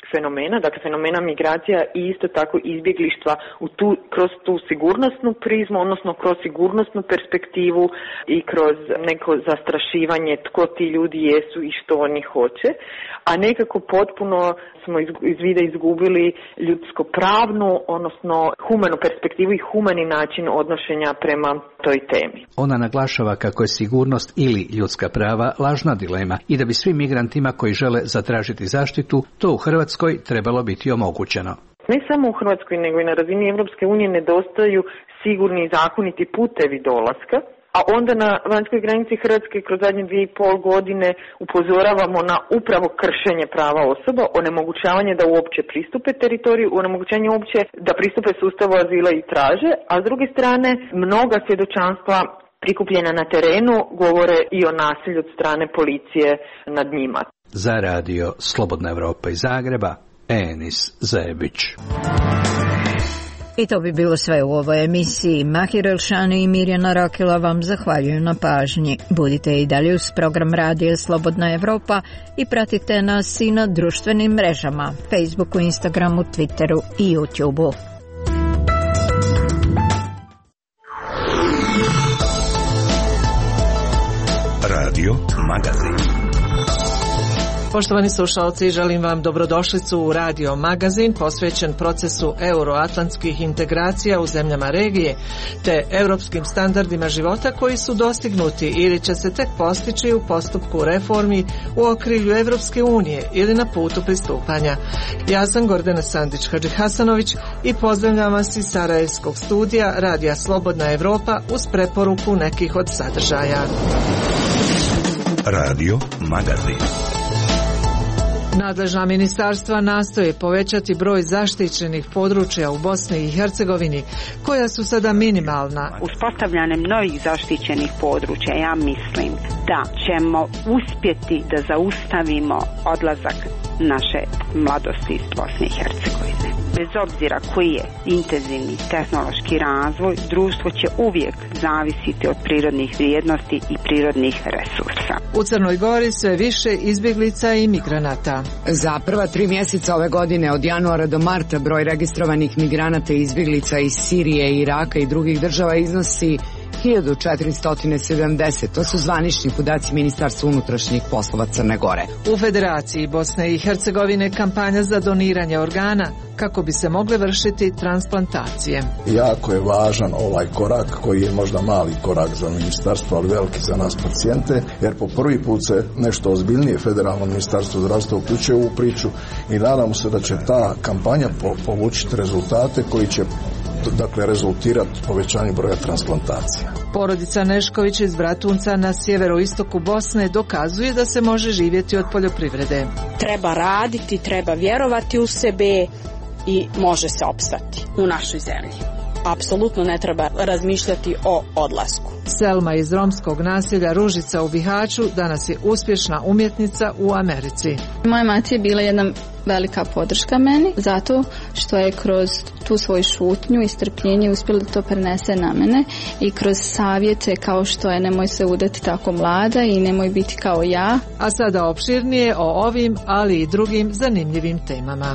fenomena, dakle fenomena migracija i isto tako izbjeglištva kroz tu sigurnosnu prizmu, odnosno kroz sigurnosnu perspektivu i kroz neko zastrašivanje tko ti ljudi jesu i što oni hoće, a nekako potpuno smo iz vida izgubili ljudsko-pravnu, odnosno humanu perspektivu i humani način odnošenja prema toj temi. Ona naglašava kako je sigurnost ili ljudska prava lažna dilema i da bi svim migrantima koji žele zatražiti zaštitu, to u Hrvatskoj trebalo biti omogućeno. Ne samo u Hrvatskoj, nego i na razini Europske unije nedostaju sigurni i zakoniti putevi dolaska, a onda na vanjskoj granici Hrvatske kroz zadnje 2,5 godine upozoravamo na upravo kršenje prava osoba, onemogućavanje da uopće pristupe teritoriju, onemogućavanje uopće da pristupe sustavu azila i traže, a s druge strane mnoga svjedočanstva prikupljena na terenu govore i o nasilju od strane policije nad njima. Za radio Slobodna Evropa iz Zagreba, Enis Zebić. I to bi bilo sve u ovoj emisiji. Mahir Elšani i Mirjana Rakila vam zahvaljuju na pažnji. Budite i dalje uz program Radija Slobodna Evropa i pratite nas i na društvenim mrežama, Facebooku, Instagramu, Twitteru i YouTubeu. Radio Magazin. Poštovani slušalci, želim vam dobrodošlicu u Radio Magazin posvećen procesu euroatlantskih integracija u zemljama regije te europskim standardima života koji su dostignuti ili će se tek postići u postupku reformi u okrilju Evropske unije ili na putu pristupanja. Ja sam Gordana Sandić-Hadžihasanović i pozdravljam vas iz Sarajevskog studija Radija Slobodna Evropa uz preporuku nekih od sadržaja. Radio Magazin. Nadležna ministarstva nastoje povećati broj zaštićenih područja u Bosni i Hercegovini, koja su sada minimalna. Uspostavljanjem novih zaštićenih područja, ja mislim da ćemo uspjeti da zaustavimo odlazak naše mladosti iz Bosne i Hercegovine. Bez obzira koji je intenzivni tehnološki razvoj, društvo će uvijek zavisiti od prirodnih vrijednosti i prirodnih resursa. U Crnoj Gori sve više izbjeglica i migranata. Za prva 3 mjeseca ove godine, od januara do marta, broj registrovanih migranata i izbjeglica iz Sirije, Iraka i drugih država iznosi 1470. To su zvanični podaci Ministarstva unutrašnjih poslova Crne Gore. U Federaciji Bosne i Hercegovine kampanja za doniranje organa kako bi se mogle vršiti transplantacije. Jako je važan ovaj korak koji je možda mali korak za ministarstvo, ali veliki za nas pacijente, jer po prvi put se nešto ozbiljnije Federalno ministarstvo zdravstva uključuje u priču i nadamo se da će ta kampanja povučiti rezultate koji će rezultirati povećanjem broja transplantacija. Porodica Nešković iz Bratunca na sjeveroistoku Bosne dokazuje da se može živjeti od poljoprivrede. Treba raditi, treba vjerovati u sebe i može se opstati u našoj zemlji. Apsolutno ne treba razmišljati o odlasku. Selma iz romskog naselja Ružica u Bihaću danas je uspješna umjetnica u Americi. Moja mati je bila jedna velika podrška meni, zato što je kroz tu svoju šutnju i strpljenje uspjela da to prenese na mene i kroz savjete kao što je nemoj se udati tako mlada i nemoj biti kao ja. A sada opširnije o ovim, ali i drugim zanimljivim temama.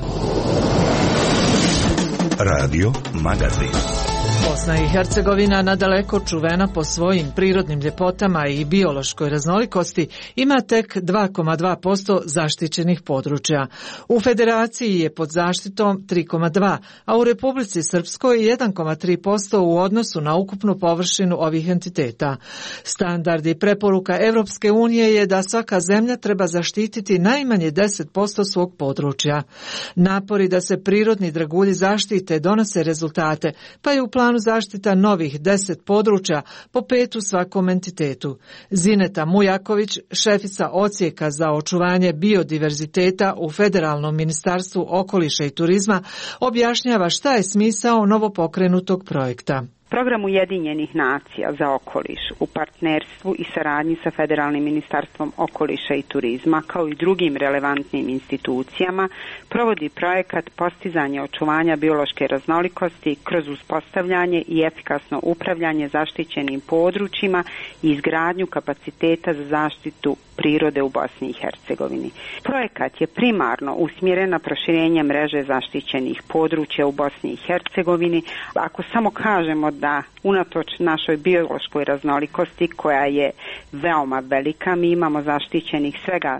Radio Magazin. Bosna i Hercegovina, nadaleko čuvena po svojim prirodnim ljepotama i biološkoj raznolikosti, ima tek 2,2% zaštićenih područja. U Federaciji je pod zaštitom 3,2%, a u Republici Srpskoj 1,3% u odnosu na ukupnu površinu ovih entiteta. Standard i preporuka Evropske unije je da svaka zemlja treba zaštititi najmanje 10% svog područja. Napori da se prirodni dragulji zaštite donose rezultate, pa je u planu zaštita novih 10 područja, po 5 u svakom entitetu. Zineta Mujaković, šefica odsjeka za očuvanje biodiverziteta u Federalnom ministarstvu okoliša i turizma, objašnjava šta je smisao novopokrenutog projekta. Program Ujedinjenih nacija za okoliš u partnerstvu i saradnji sa Federalnim ministarstvom okoliša i turizma kao i drugim relevantnim institucijama provodi projekat postizanja očuvanja biološke raznolikosti kroz uspostavljanje i efikasno upravljanje zaštićenim područjima i izgradnju kapaciteta za zaštitu prirode u Bosni i Hercegovini. Projekat je primarno usmjeren na proširenje mreže zaštićenih područja u Bosni i Hercegovini. Ako samo kažemo da unatoč našoj biološkoj raznolikosti koja je veoma velika, mi imamo zaštićenih svega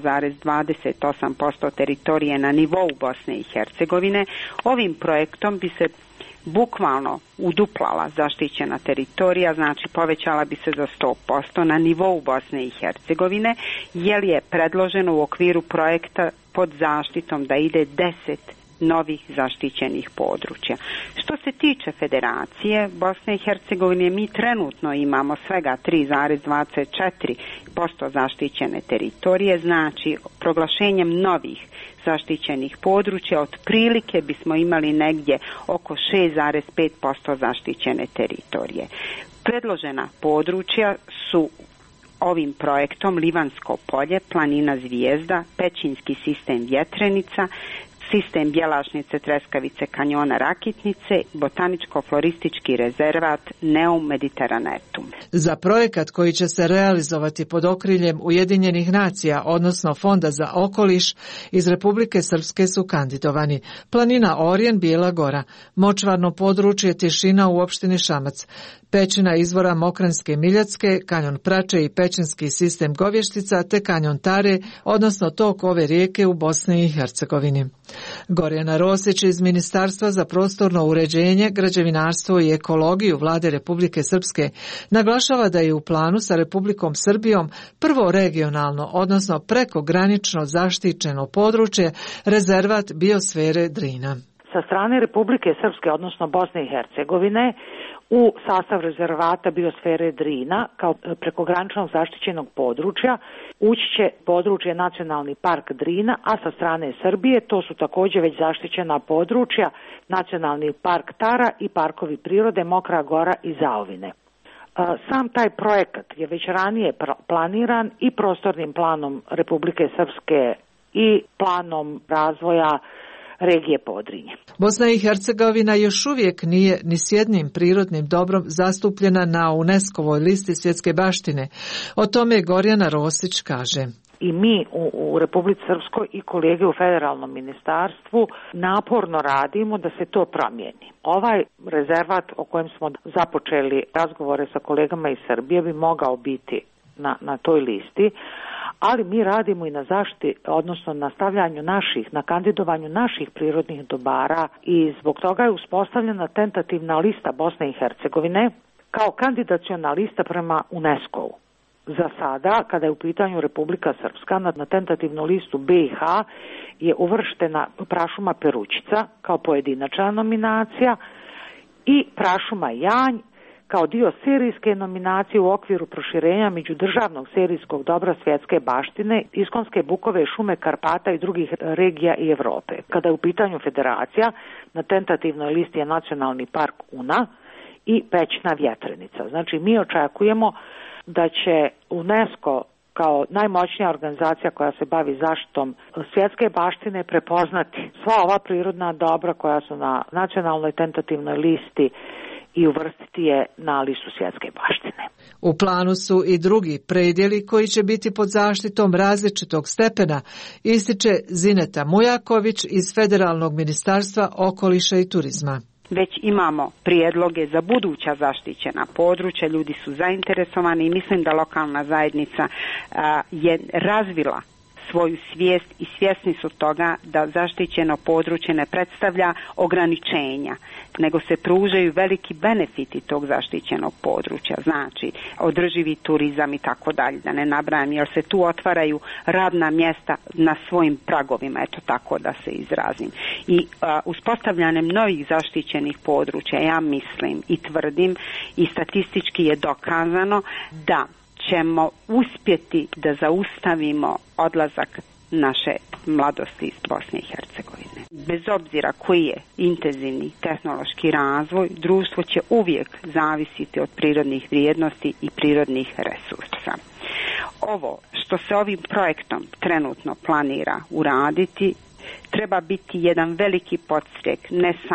2,28% teritorije na nivou Bosne i Hercegovine. Ovim projektom bi se bukvalno uduplala zaštićena teritorija, znači povećala bi se za 100% na nivou Bosne i Hercegovine, jer je predloženo u okviru projekta pod zaštitom da ide 10 novih zaštićenih područja. Što se tiče Federacije Bosne i Hercegovine, mi trenutno imamo svega 3,24% zaštićene teritorije, znači proglašenjem novih zaštićenih područja otprilike bismo imali negdje oko 6,5% zaštićene teritorije. Predložena područja su ovim projektom Livansko polje, planina Zvijezda, Pećinski sistem Vjetrenica, sistem Bjelašnice, Treskavice, kanjona Rakitnice, botaničko-floristički rezervat Neum Mediteranetum. Za projekat koji će se realizovati pod okriljem Ujedinjenih nacija, odnosno Fonda za okoliš, iz Republike Srpske su kandidovani planina Orjen, Bijela Gora, močvarno područje Tišina u opštini Šamac, pećina izvora Mokranske Miljacke, kanjon Prače i pećinski sistem Govještica, te kanjon Tare, odnosno tok ove rijeke u Bosni i Hercegovini. Gorjana Rosić iz Ministarstva za prostorno uređenje, građevinarstvo i ekologiju Vlade Republike Srpske naglašava da je u planu sa Republikom Srbijom prvo regionalno, odnosno prekogranično zaštićeno područje rezervat biosfere Drina. Sa strane Republike Srpske, odnosno Bosne i Hercegovine, u sastav rezervata biosfere Drina kao prekograničnog zaštićenog područja ući će područje Nacionalni park Drina, a sa strane Srbije to su također već zaštićena područja Nacionalni park Tara i parkovi prirode Mokra Gora i Zaovine. Sam taj projekat je već ranije planiran i prostornim planom Republike Srpske i planom razvoja regije Podrinje. Bosna i Hercegovina još uvijek nije ni s jednim prirodnim dobrom zastupljena na UNESCO-voj listi svjetske baštine. O tome Gorjana Rosić kaže. I mi u Republici Srpskoj i kolege u federalnom ministarstvu naporno radimo da se to promijeni. Ovaj rezervat o kojem smo započeli razgovore sa kolegama iz Srbije bi mogao biti na toj listi, ali mi radimo i na zaštiti, odnosno na stavljanju na kandidovanju naših prirodnih dobara i zbog toga je uspostavljena tentativna lista Bosne i Hercegovine kao kandidaciona lista prema UNESCO-u. Za sada, kada je u pitanju Republika Srpska, na tentativnu listu BiH je uvrštena prašuma Perućica kao pojedinačna nominacija i prašuma Janj kao dio serijske nominacije u okviru proširenja međudržavnog serijskog dobra svjetske baštine, iskonske bukove, šume Karpata i drugih regija i Europe. Kada je u pitanju Federacija, na tentativnoj listi je Nacionalni park Una i Pećna Vjetrenica. Znači, mi očekujemo da će UNESCO kao najmoćnija organizacija koja se bavi zaštitom svjetske baštine prepoznati sva ova prirodna dobra koja su na nacionalnoj tentativnoj listi i uvrstiti je na listu svjetske baštine. U planu su i drugi predjeli koji će biti pod zaštitom različitog stepena, ističe Zineta Mujaković iz Federalnog ministarstva okoliša i turizma. Već imamo prijedloge za buduća zaštićena područja, ljudi su zainteresovani i mislim da lokalna zajednica je razvila svoju svijest i svjesni su toga da zaštićeno područje ne predstavlja ograničenja, nego se pružaju veliki benefiti tog zaštićenog područja, znači održivi turizam i tako dalje, da ne nabrajam, jer se tu otvaraju radna mjesta na svojim pragovima, eto tako da se izrazim. I uspostavljanjem novih zaštićenih područja, ja mislim i tvrdim i statistički je dokazano da ćemo uspjeti da zaustavimo odlazak naše mladosti iz Bosne i Hercegovine. Bez obzira koji je intenzivni tehnološki razvoj, društvo će uvijek zavisiti od prirodnih vrijednosti i prirodnih resursa. Ovo što se ovim projektom trenutno planira uraditi treba biti jedan veliki podstrek ne samo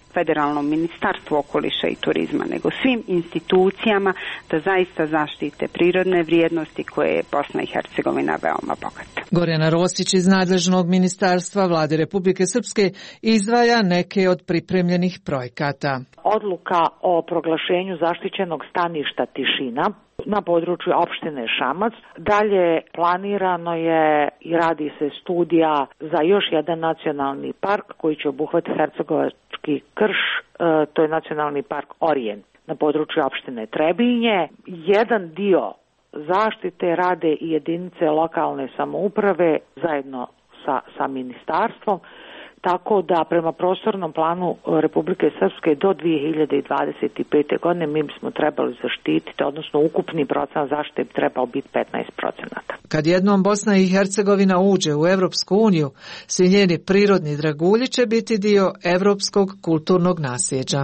Federalnom ministarstvu okoliša i turizma, nego svim institucijama da zaista zaštite prirodne vrijednosti koje je Bosna i Hercegovina veoma bogata. Gorjana Rosić iz nadležnog ministarstva Vlade Republike Srpske izdvaja neke od pripremljenih projekata. Odluka o proglašenju zaštićenog staništa Tišina na području opštine Šamac. Dalje planirano je i radi se studija za još jedan nacionalni park koji će obuhvatiti Hercegovački krš, to je nacionalni park Orijen na području opštine Trebinje. Jedan dio zaštite rade i jedinice lokalne samouprave zajedno sa ministarstvom, tako da prema prostornom planu Republike Srpske do 2025. godine mi bismo trebali zaštititi, odnosno ukupni procenat zaštite bi trebao biti 15%. Kad jednom Bosna i Hercegovina uđe u Evropsku uniju, svi njeni prirodni dragulji će biti dio evropskog kulturnog nasljeđa.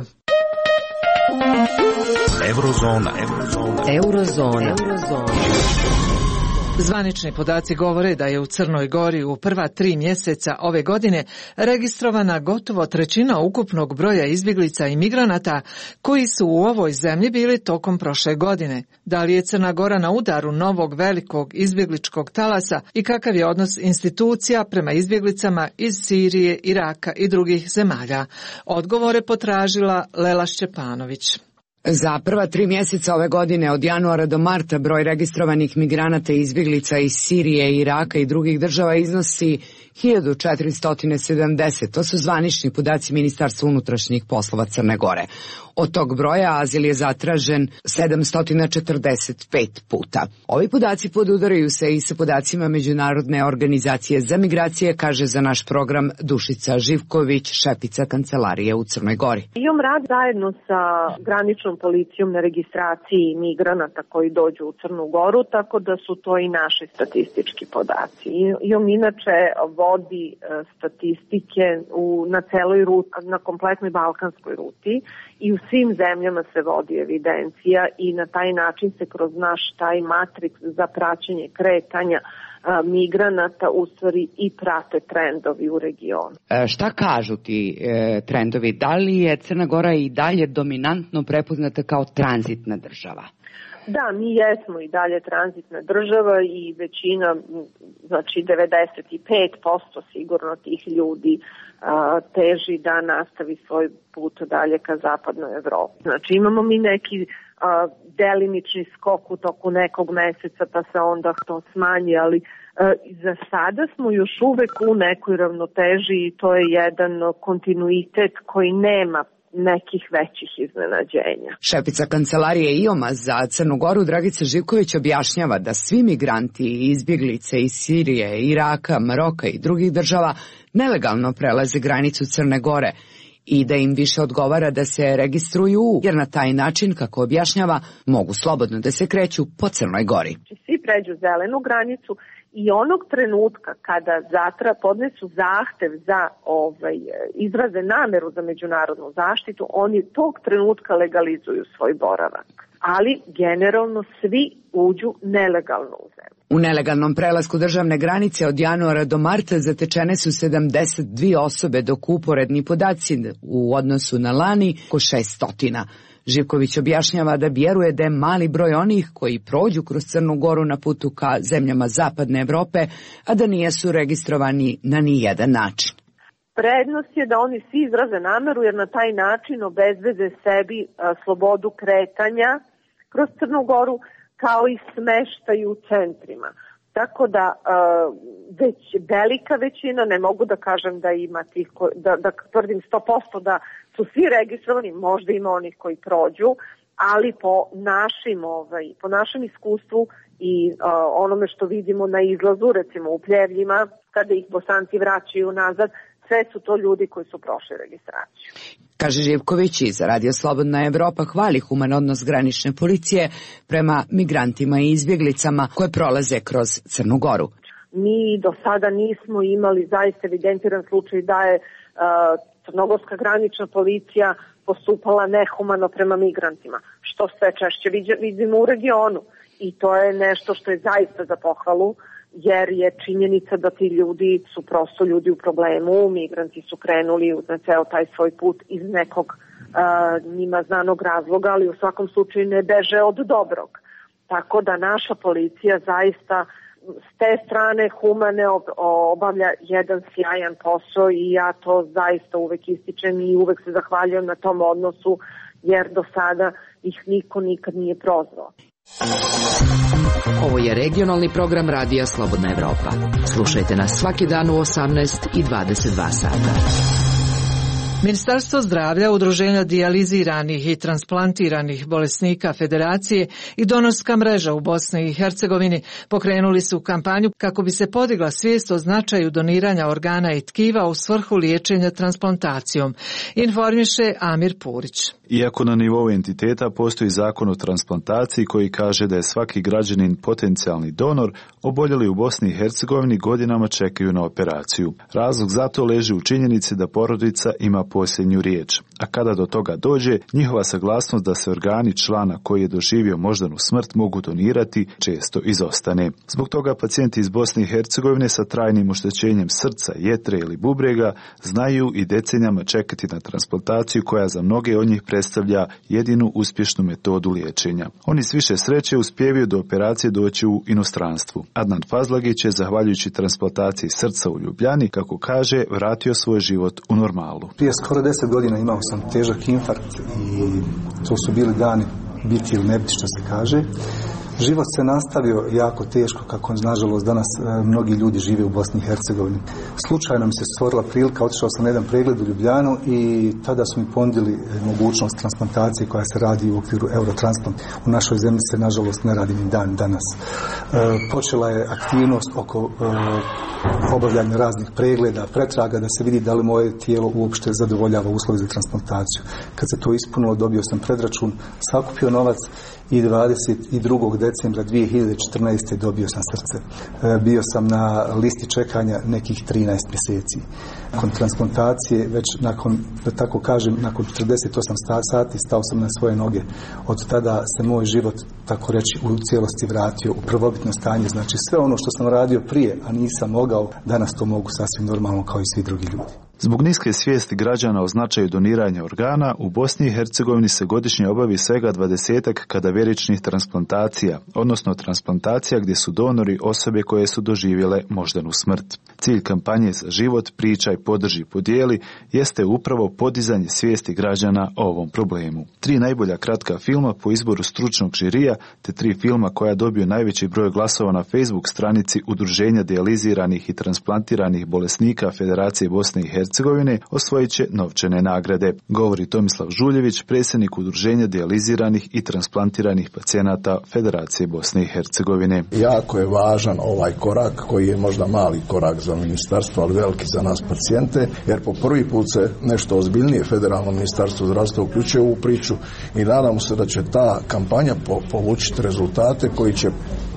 Eurozona. Zvanični podaci govore da je u Crnoj Gori u prva 3 mjeseca ove godine registrovana gotovo trećina ukupnog broja izbjeglica i migranata koji su u ovoj zemlji bili tokom prošle godine. Da li je Crna Gora na udaru novog velikog izbjegličkog talasa i kakav je odnos institucija prema izbjeglicama iz Sirije, Iraka i drugih zemalja? Odgovore potražila Lela Šćepanović. Za prva 3 mjeseca ove godine od januara do marta broj registrovanih migranata i izbjeglica iz Sirije, Iraka i drugih država iznosi 1470. To su zvanični podaci Ministarstva unutrašnjih poslova Crne Gore. Od tog broja azil je zatražen 745 puta. Ovi podaci podudaraju se i sa podacima Međunarodne organizacije za migracije, kaže za naš program Dušica Živković, šefica kancelarije u Crnoj Gori. Imam rad zajedno sa graničnom policijom na registraciji migranata koji dođu u Crnu Goru, tako da su to i naši statistički podaci. Imam inače vodi statistike na celoj ruti, na kompletnoj balkanskoj ruti i u svim zemljama se vodi evidencija i na taj način se kroz naš taj matriks za praćenje kretanja migranata u stvari i prate trendovi u regionu. Šta kažu ti trendovi? Da li je Crna Gora i dalje dominantno prepoznata kao tranzitna država? Da, mi jesmo i dalje tranzitna država i većina, znači 95% sigurno tih ljudi teži da nastavi svoj put dalje ka zapadnoj Evropi. Znači imamo mi neki delimični skok u toku nekog meseca pa se onda to smanji, ali za sada smo još uvek u nekoj ravnoteži i to je jedan kontinuitet koji nema nekih većih iznenađenja. Šefica kancelarije IOM-a za Crnu Goru Dragica Živković objašnjava da svi migranti i izbjeglice iz Sirije, Iraka, Maroka i drugih država nelegalno prelaze granicu Crne Gore i da im više odgovara da se registruju, jer na taj način, kako objašnjava, mogu slobodno da se kreću po Crnoj Gori. Svi pređu zelenu granicu i onog trenutka kada podnesu zahtev za izraze nameru za međunarodnu zaštitu, oni tog trenutka legalizuju svoj boravak. Ali generalno svi uđu nelegalno u zemlju. U nelegalnom prelasku državne granice od januara do marta zatečene su 72 osobe, dok uporedni podaci u odnosu na lani oko 600. Živković objašnjava da vjeruje da je mali broj onih koji prođu kroz Crnu Goru na putu ka zemljama zapadne Evrope, a da nijesu registrovani na nijedan način. Prednost je da oni svi izraze nameru jer na taj način obezbede sebi slobodu kretanja kroz Crnu Goru kao i smeštaju u centrima. Tako da već velika većina, ne mogu da kažem da ima tih, da tvrdim 100% da su svi registrovani, možda ima onih koji prođu, ali po našem iskustvu i onome što vidimo na izlazu, recimo u Pljevljima, kada ih Bosanci vraćaju nazad, sve su to ljudi koji su prošli registraciju. Kaže Živković i za Radio Slobodna Evropa hvali human odnos granične policije prema migrantima i izbjeglicama koje prolaze kroz Crnu Goru. Mi do sada nismo imali zaista evidentiran slučaj da je crnogorska granična policija postupala nehumano prema migrantima, što sve češće vidimo u regionu. I to je nešto što je zaista za pohvalu, jer je činjenica da ti ljudi su prosto ljudi u problemu, migranti su krenuli na ceo taj svoj put iz nekog njima znanog razloga, ali u svakom slučaju ne beže od dobrog. Tako da naša policija zaista s te strane humane obavlja jedan sjajan posao i ja to zaista uvek ističem i uvek se zahvaljujem na tom odnosu, jer do sada ih niko nikad nije prozvao. Ovo je regionalni program Radija Slobodna Evropa. Slušajte nas svaki dan u 18 i 22 sata. Ministarstvo zdravlja, Udruženja dijaliziranih i transplantiranih bolesnika Federacije i donorska mreža u Bosni i Hercegovini pokrenuli su kampanju kako bi se podigla svijest o značaju doniranja organa i tkiva u svrhu liječenja transplantacijom, informiše Amir Purić. Iako na nivou entiteta postoji zakon o transplantaciji koji kaže da je svaki građanin potencijalni donor, oboljeli u Bosni i Hercegovini godinama čekaju na operaciju. Razlog za to leži u činjenici da porodica ima posljednju riječ, a kada do toga dođe, njihova saglasnost da se organi člana koji je doživio moždanu smrt mogu donirati često izostane. Zbog toga pacijenti iz Bosne i Hercegovine sa trajnim oštećenjem srca, jetre ili bubrega znaju i decenijama čekati na transplantaciju koja za mnoge od njih predstavlja jedinu uspješnu metodu liječenja. Oni s više sreće uspijevaju do operacije doći u inostranstvu. Adnan Fazlagić je, zahvaljujući transplantaciji srca u Ljubljani, kako kaže, vratio svoj život u normalu. Prije skoro 10 godina imao sam težak infarkt i to su bili dani biti ili ne biti, što se kaže. Život se nastavio jako teško, kako nažalost danas mnogi ljudi žive u Bosni i Hercegovini. Slučajno mi se stvorila prilika, otišao sam na jedan pregled u Ljubljanu i tada su mi ponudili mogućnost transplantacije koja se radi u okviru Eurotransplant. U našoj zemlji se nažalost ne radi ni dan danas. Počela je aktivnost oko obavljanja raznih pregleda, pretraga da se vidi da li moje tijelo uopšte zadovoljava uslove za transplantaciju. Kad se to ispunilo, dobio sam predračun, sakupio novac i 22. decembra 2014. dobio sam srce. Bio sam na listi čekanja nekih 13 mjeseci. Nakon transplantacije, već nakon, da tako kažem, nakon 48 sati stao sam na svoje noge. Od tada se moj život, tako reći, u cijelosti vratio u prvobitno stanje. Znači sve ono što sam radio prije, a nisam mogao, danas to mogu sasvim normalno kao i svi drugi ljudi. Zbog niske svijesti građana o značaju doniranja organa, u Bosni i Hercegovini se godišnje obavi svega 20-ak kadaveričnih transplantacija, odnosno transplantacija gdje su donori osobe koje su doživjele moždanu smrt. Cilj kampanje Za život, pričaj, podrži, podijeli jeste upravo podizanje svijesti građana o ovom problemu. 3 najbolja kratka filma po izboru stručnog žirija, te 3 filma koja dobiju najveći broj glasova na Facebook stranici Udruženja dijaliziranih i transplantiranih bolesnika Federacije Bosne i Hercegovine osvojit će novčane nagrade, govori Tomislav Žuljević, predsjednik Udruženja dijaliziranih i transplantiranih pacijenata Federacije Bosne i Hercegovine. Jako je važan ovaj korak koji je možda mali korak za ministarstvo, ali veliki za nas pacijente, jer po prvi put se nešto ozbiljnije Federalno ministarstvo zdravstva uključuje u priču i nadamo se da će ta kampanja polučiti rezultate koji će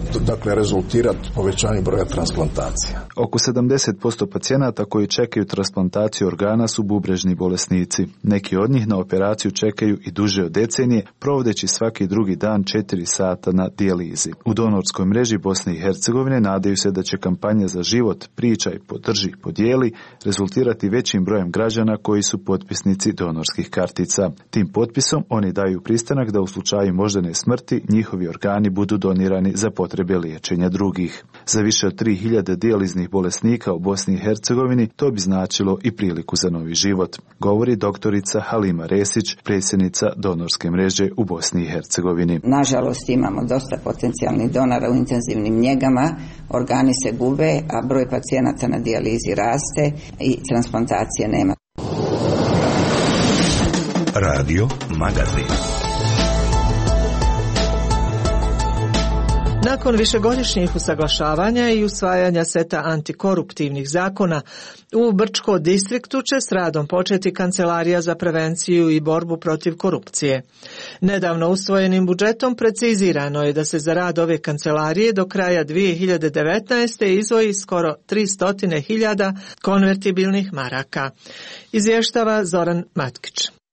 rezultirati povećanjem broja transplantacija. Oko 70% pacijenata koji čekaju transplantaciju organa su bubrežni bolesnici. Neki od njih na operaciju čekaju i duže od decenije, provodeći svaki drugi dan 4 sata na dijalizi. U donorskoj mreži Bosne i Hercegovine nadaju se da će kampanja Za život, pričaj, podrži, podijeli rezultirati većim brojem građana koji su potpisnici donorskih kartica. Tim potpisom oni daju pristanak da u slučaju moždane smrti njihovi organi budu donirani za potrebe liječenja drugih. Za više od 3000 dijaliznih bolesnika u Bosni i Hercegovini to bi značilo i priliku za novi život, govori doktorica Halima Resić, predsjednica donorske mreže u Bosni i Hercegovini. Nažalost imamo dosta potencijalnih donora u intenzivnim njegama, organi se gube, a broj pacijenata na dijalizi raste i transplantacije nema. Radio Magazin. Nakon višegodišnjih usaglašavanja i usvajanja seta antikoruptivnih zakona, u Brčko distriktu će s radom početi Kancelarija za prevenciju i borbu protiv korupcije. Nedavno usvojenim budžetom precizirano je da se za rad ove kancelarije do kraja 2019. izdvoji skoro 300.000 konvertibilnih maraka. Izvještava Zoran Matkić.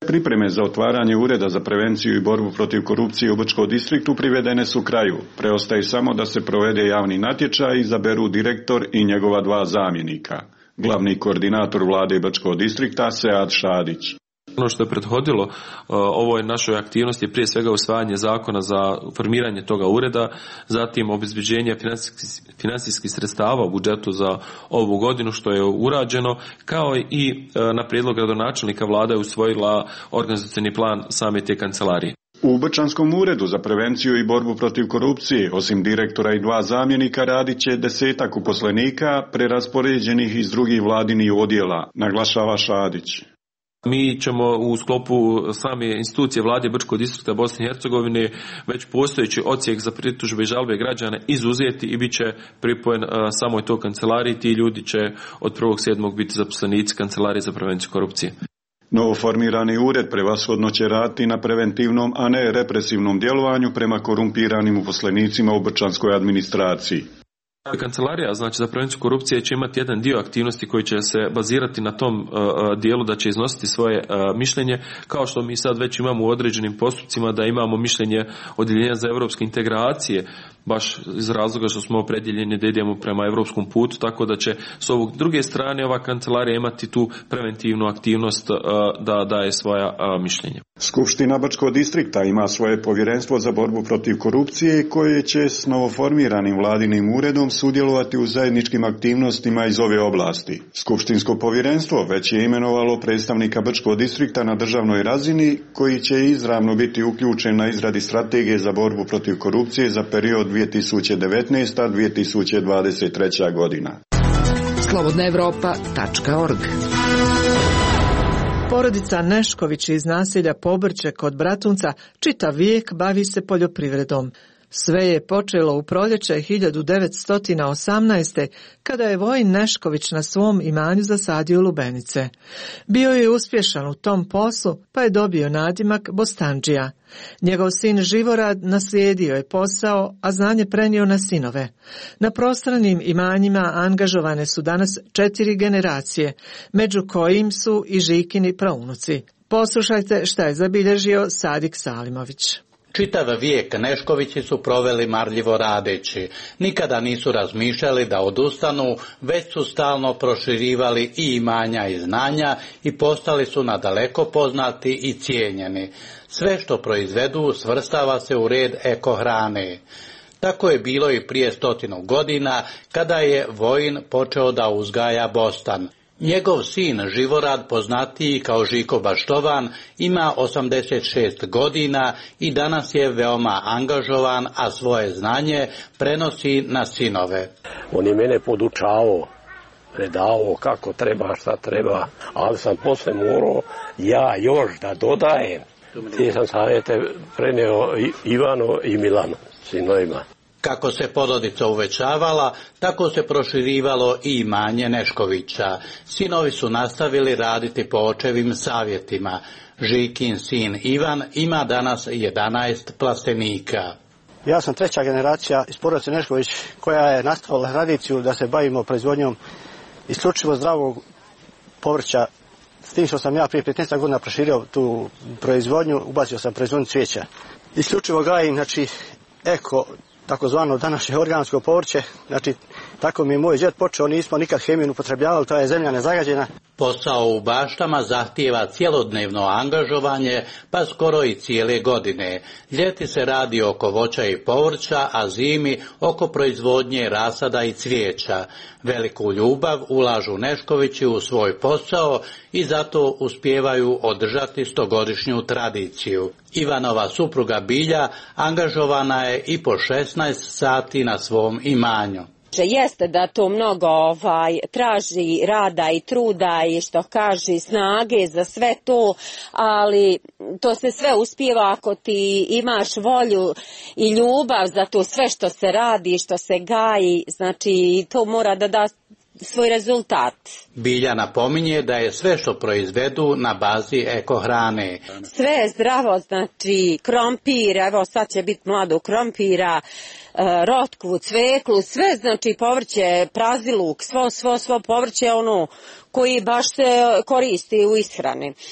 Pripreme za otvaranje Ureda za prevenciju i borbu protiv korupcije u Brčkom distriktu privedene su kraju. Preostaje samo da se provede javni natječaj i izaberu direktor i njegova 2 zamjenika. Glavni koordinator vlade Brčkog distrikta Sead Šadić. Ono što je prethodilo ovoj našoj aktivnosti je prije svega usvajanje zakona za formiranje toga ureda, zatim obezbeđenje financijskih sredstava u budžetu za ovu godinu što je urađeno, kao i na prijedlog gradonačelnika vlada je usvojila organizacioni plan same te kancelarije. U Brčanskom uredu za prevenciju i borbu protiv korupcije, osim direktora i 2 zamjenika, radit će 10 uposlenika preraspoređenih iz drugih vladinih odjela, naglašava Šadić. Mi ćemo u sklopu same institucije vlade Brčkog distrikta Bosne i Hercegovine već postojeći odsjek za pritužbe i žalbe građana izuzeti i bit će pripojen samoj toj kancelariji. Ti ljudi će od 1.7. biti zaposlenici kancelarije za prevenciju korupcije. Novoformirani ured prevashodno će raditi na preventivnom, a ne represivnom djelovanju prema korumpiranim uposlenicima u brčanskoj administraciji. Kancelarija, znači za prevenciju korupcije, će imati jedan dio aktivnosti koji će se bazirati na tom dijelu da će iznositi svoje mišljenje, kao što mi sad već imamo u određenim postupcima da imamo mišljenje odjeljenja za europske integracije, baš iz razloga što smo opredjeljeni da idemo prema europskom putu, tako da će s ovog druge strane ova kancelarija imati tu preventivnu aktivnost da daje svoja mišljenja. Skupština Brčkog distrikta ima svoje povjerenstvo za borbu protiv korupcije koje će s novoformiranim vladinim uredom sudjelovati u zajedničkim aktivnostima iz ove oblasti. Skupštinsko povjerenstvo već je imenovalo predstavnika Brčkog distrikta na državnoj razini koji će izravno biti uključen na izradi strategije za borbu protiv korupcije za period 2019-2023. godina. slobodnaevropa.org. Porodica Nešković iz naselja Pobrče kod Bratunca čitav vijek bavi se poljoprivredom. Sve je počelo u proljeće 1918. kada je Vojin Nešković na svom imanju zasadio lubenice. Bio je uspješan u tom poslu pa je dobio nadimak Bostandžija. Njegov sin Živorad naslijedio je posao, a znanje prenio na sinove. Na prostranim imanjima angažovane su danas 4 generacije, među kojim su i Žikini praunuci. Poslušajte šta je zabilježio Sadik Salimović. Čitav vijek Neškovići su proveli marljivo radeći. Nikada nisu razmišljali da odustanu, već su stalno proširivali i imanja i znanja i postali su nadaleko poznati i cijenjeni. Sve što proizvedu svrstava se u red ekohrane. Tako je bilo i prije 100 godina kada je Vojin počeo da uzgaja bostan. Njegov sin Živorad, poznatiji kao Žiko Baštovan, ima 86 godina i danas je veoma angažovan, a svoje znanje prenosi na sinove. On je mene podučavao, predavao kako treba, šta treba, ali sam posle morao ja još da dodajem. Ti sam savjete preneo Ivanu i Milanu, sinovima. Kako se porodica uvećavala, tako se proširivalo i imanje Neškovića. Sinovi su nastavili raditi po očevim savjetima. Žikin sin Ivan ima danas 11 plastenika. Ja sam 3. generacija iz porodice Nešković koja je nastavila tradiciju da se bavimo proizvodnjom isključivo zdravog povrća. S tim što sam ja prije 15 godina proširio tu proizvodnju, ubacio sam proizvodnju cvijeća. Isključivo gajim, znači eko, takozvano današnje organsko povrće, znači tako mi je moj džed počeo, nismo nikad hemiju upotrebljavali, ta je zemlja nezagađena. Posao u baštama zahtijeva cjelodnevno angažovanje, pa skoro i cijele godine. Ljeti se radi oko voća i povrća, a zimi oko proizvodnje rasada i cvijeća. Veliku ljubav ulažu Neškovići u svoj posao i zato uspijevaju održati 100-godišnju tradiciju. Ivanova supruga Bilja angažovana je i po 16 sati na svom imanju. Jeste da to mnogo traži rada i truda i što kaže snage za sve to, ali to se sve uspijeva ako ti imaš volju i ljubav za to sve što se radi, što se gaji, znači to mora da da svoj rezultat. Bilja napominje da je sve što proizvedu na bazi ekohrane. Sve je zdravo, znači krompir, evo sad će biti mlado krompira, rotkvu, cveklu, sve znači povrće, praziluk, svo povrće ono koji baš se koristi u ishrani.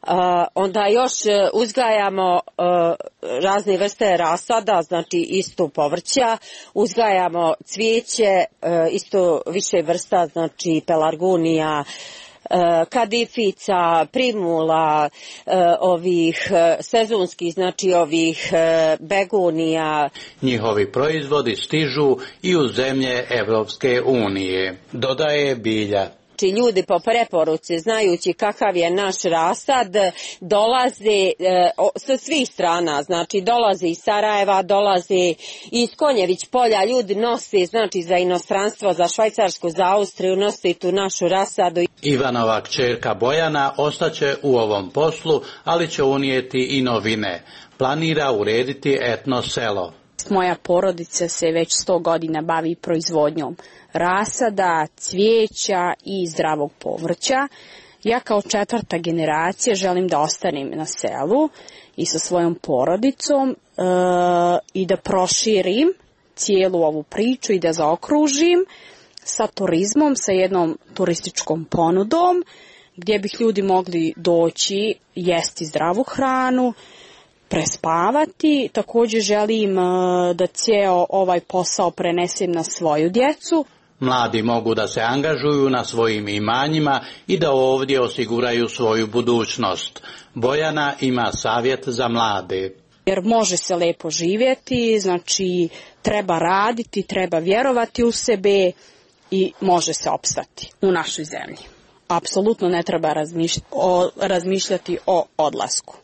Onda još uzgajamo razne vrste rasada, znači isto povrća, uzgajamo cvijeće, isto više vrsta, znači pelargonija, kadifica, primula, ovih sezonskih, znači ovih begonija. Njihovi proizvodi stižu i u zemlje Evropske unije, dodaje Bilja. Ljudi po preporuci, znajući kakav je naš rasad, dolaze sa svih strana, znači dolaze iz Sarajeva, dolaze iz Konjević polja, ljudi nose, znači za inostranstvo, za Švajcarsku, za Austriju, nose tu našu rasadu. Ivanova kćerka Bojana ostaće u ovom poslu, ali će unijeti i novine. Planira urediti etno selo. Moja porodica se već 100 godina bavi proizvodnjom rasada, cvijeća i zdravog povrća. Ja kao 4. generacija želim da ostanem na selu i sa svojom porodicom i da proširim cijelu ovu priču i da zaokružim sa turizmom, sa jednom turističkom ponudom gdje bih ljudi mogli doći, jesti zdravu hranu, prespavati. Također želim da cijel ovaj posao prenesem na svoju djecu. Mladi mogu da se angažuju na svojim imanjima i da ovdje osiguraju svoju budućnost. Bojana ima savjet za mlade. Jer može se lepo živjeti, znači treba raditi, treba vjerovati u sebe i može se opstati u našoj zemlji. Apsolutno ne treba razmišljati o odlasku.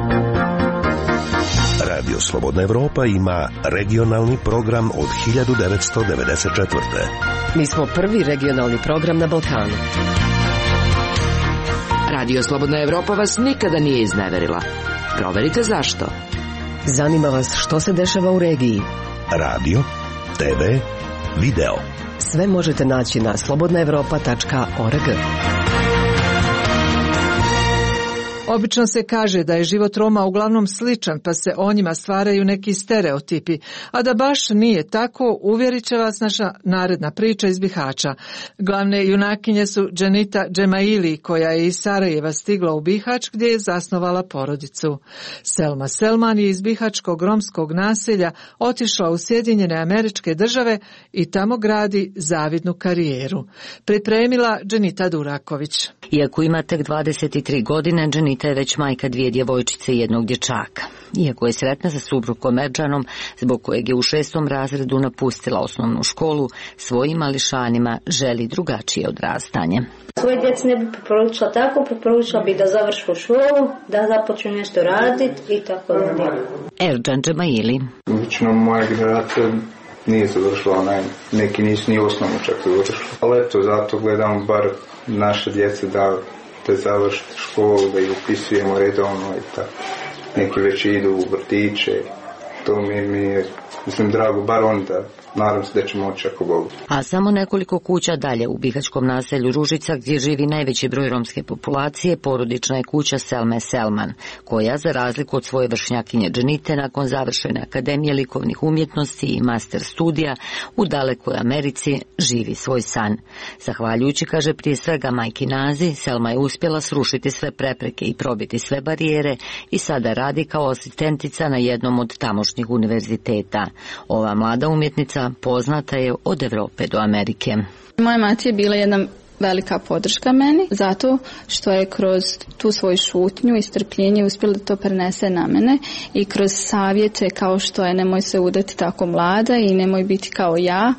Radio Slobodna Evropa ima regionalni program od 1994. Mi smo prvi regionalni program na Balkanu. Radio Slobodna Evropa vas nikada nije izneverila. Proverite zašto. Zanima vas što se dešava u regiji. Radio, TV, video. Sve možete naći na slobodnaevropa.org. Obično se kaže da je život Roma uglavnom sličan, pa se o njima stvaraju neki stereotipi, a da baš nije tako, uvjerit će vas naša naredna priča iz Bihaća. Glavne junakinje su Dženita Džemaili, koja je iz Sarajeva stigla u Bihać gdje je zasnovala porodicu. Selma Selman je iz bihačkog romskog naselja otišla u Sjedinjene Američke Države i tamo gradi zavidnu karijeru. Pripremila Dženita Duraković. Iako ima tek 23 godine, Dženita je već majka 2 djevojčice i 1 dječaka. Iako je sretna sa suprugom Erdžanom, zbog kojeg je u 6. razredu napustila osnovnu školu, svojim mališanima želi drugačije odrastanje. Svoje djece ne bi preporučila tako, preporučila bi da završu školu, da započnu nešto raditi i tako dalje. Erdžan Džemaili. Većinom moja generacija nije završila, neki nisu ni osnovnu čak završila. Ali eto, zato gledamo bar naše djece da završi školu, da ih upisujemo redovno i tako. Neki već idu u vrtiće. To mi je, mislim, drago, bar onda. Nadam se da će moći ako Bogu. A samo nekoliko kuća dalje u bihačkom naselju Ružica, gdje živi najveći broj romske populacije, porodična je kuća Selme Selman, koja, za razliku od svoje vršnjakinje Dženite, nakon završene Akademije likovnih umjetnosti i master studija u dalekoj Americi, živi svoj san. Zahvaljujući, kaže, prije svega majki Nazi, Selma je uspjela srušiti sve prepreke i probiti sve barijere i sada radi kao asistentica na jednom od tamošnjih univerziteta. Ova mlada umjetnica poznata je od Evrope do Amerike. Moja mati je bila jedna velika podrška meni, zato što je kroz tu svoju šutnju i strpljenje uspjela da to prenese na mene i kroz savjete kao što je nemoj se udati tako mlada i nemoj biti kao ja,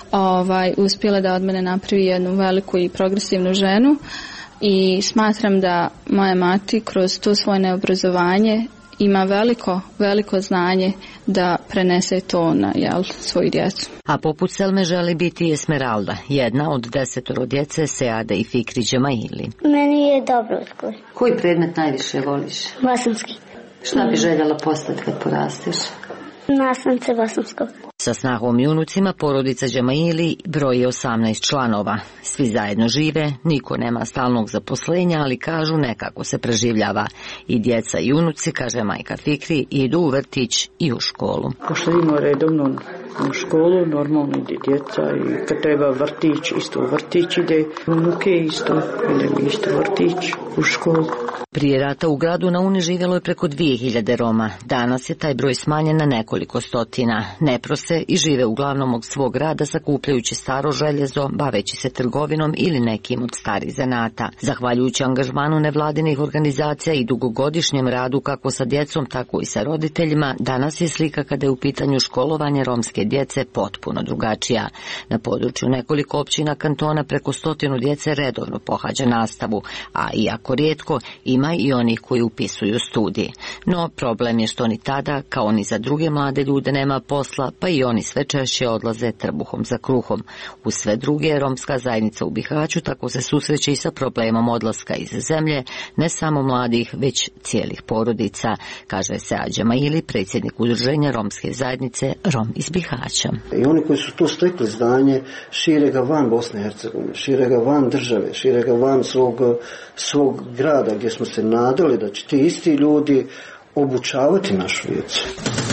uspjela da od mene napravi jednu veliku i progresivnu ženu i smatram da moja mati kroz to svoje neobrazovanje ima veliko znanje da prenese to na svoju djecu. A poput Selme želi biti Esmeralda, jedna od 10 djece Seade i Fikri Džemaili. Meni je dobro uzgoj. Koji predmet najviše voliš? Bosanski. Šta bi željela postati kad porasteš? Nastavnica bosanskog. Sa snahom i unucima porodica Džemaili broji 18 članova. Svi zajedno žive, niko nema stalnog zaposlenja, ali kažu nekako se preživljava. I djeca i unuci, kaže majka Fikri, idu u vrtić i u školu. Pošto idemo redovno u školu, normalno ide djeca i kad treba vrtić, isto u vrtić ide. Unuke isto, idemo isto vrtić, u školu. Prije rata u gradu na Uni živjelo je preko 2000 Roma. Danas je taj broj smanjen na nekoliko stotina. Ne prose i žive uglavnom od svog rada sakupljajući staro željezo, baveći se trgovinom ili nekim od starih zanata. Zahvaljujući angažmanu nevladinih organizacija i dugogodišnjem radu kako sa djecom, tako i sa roditeljima, danas je slika kada je u pitanju školovanje romske djece potpuno drugačija. Na području nekoliko općina kantona preko 100 djece redovno pohađa nastavu, a iako rijetko, ima i onih koji upisuju studije. No, problem je što ni tada, kao ni za druge mlade ljude, nema posla, pa i oni sve češće odlaze trbuhom za kruhom. U sve druge, romska zajednica u Bihaću tako se susreće i sa problemom odlaska iz zemlje, ne samo mladih, već cijelih porodica, kaže Seadža Maili, predsjednik udruženja romske zajednice Rom iz Bihaća. I oni koji su tu stekli znanje, šire ga van Bosne i Hercegovine, šire ga van države, šire ga van svog grada gdje smo se nadali da će ti isti ljudi obučavati našu djecu.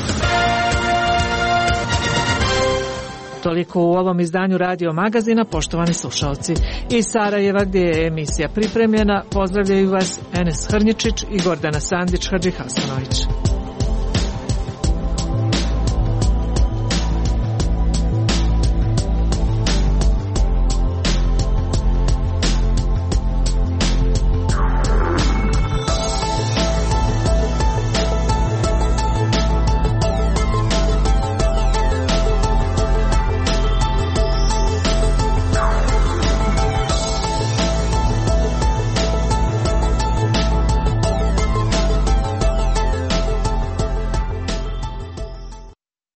Toliko u ovom izdanju Radio Magazina, poštovani slušalci. Iz Sarajeva, gdje je emisija pripremljena, pozdravljaju vas Enes Hrnjičić i Gordana Sandić Hadžihasanović.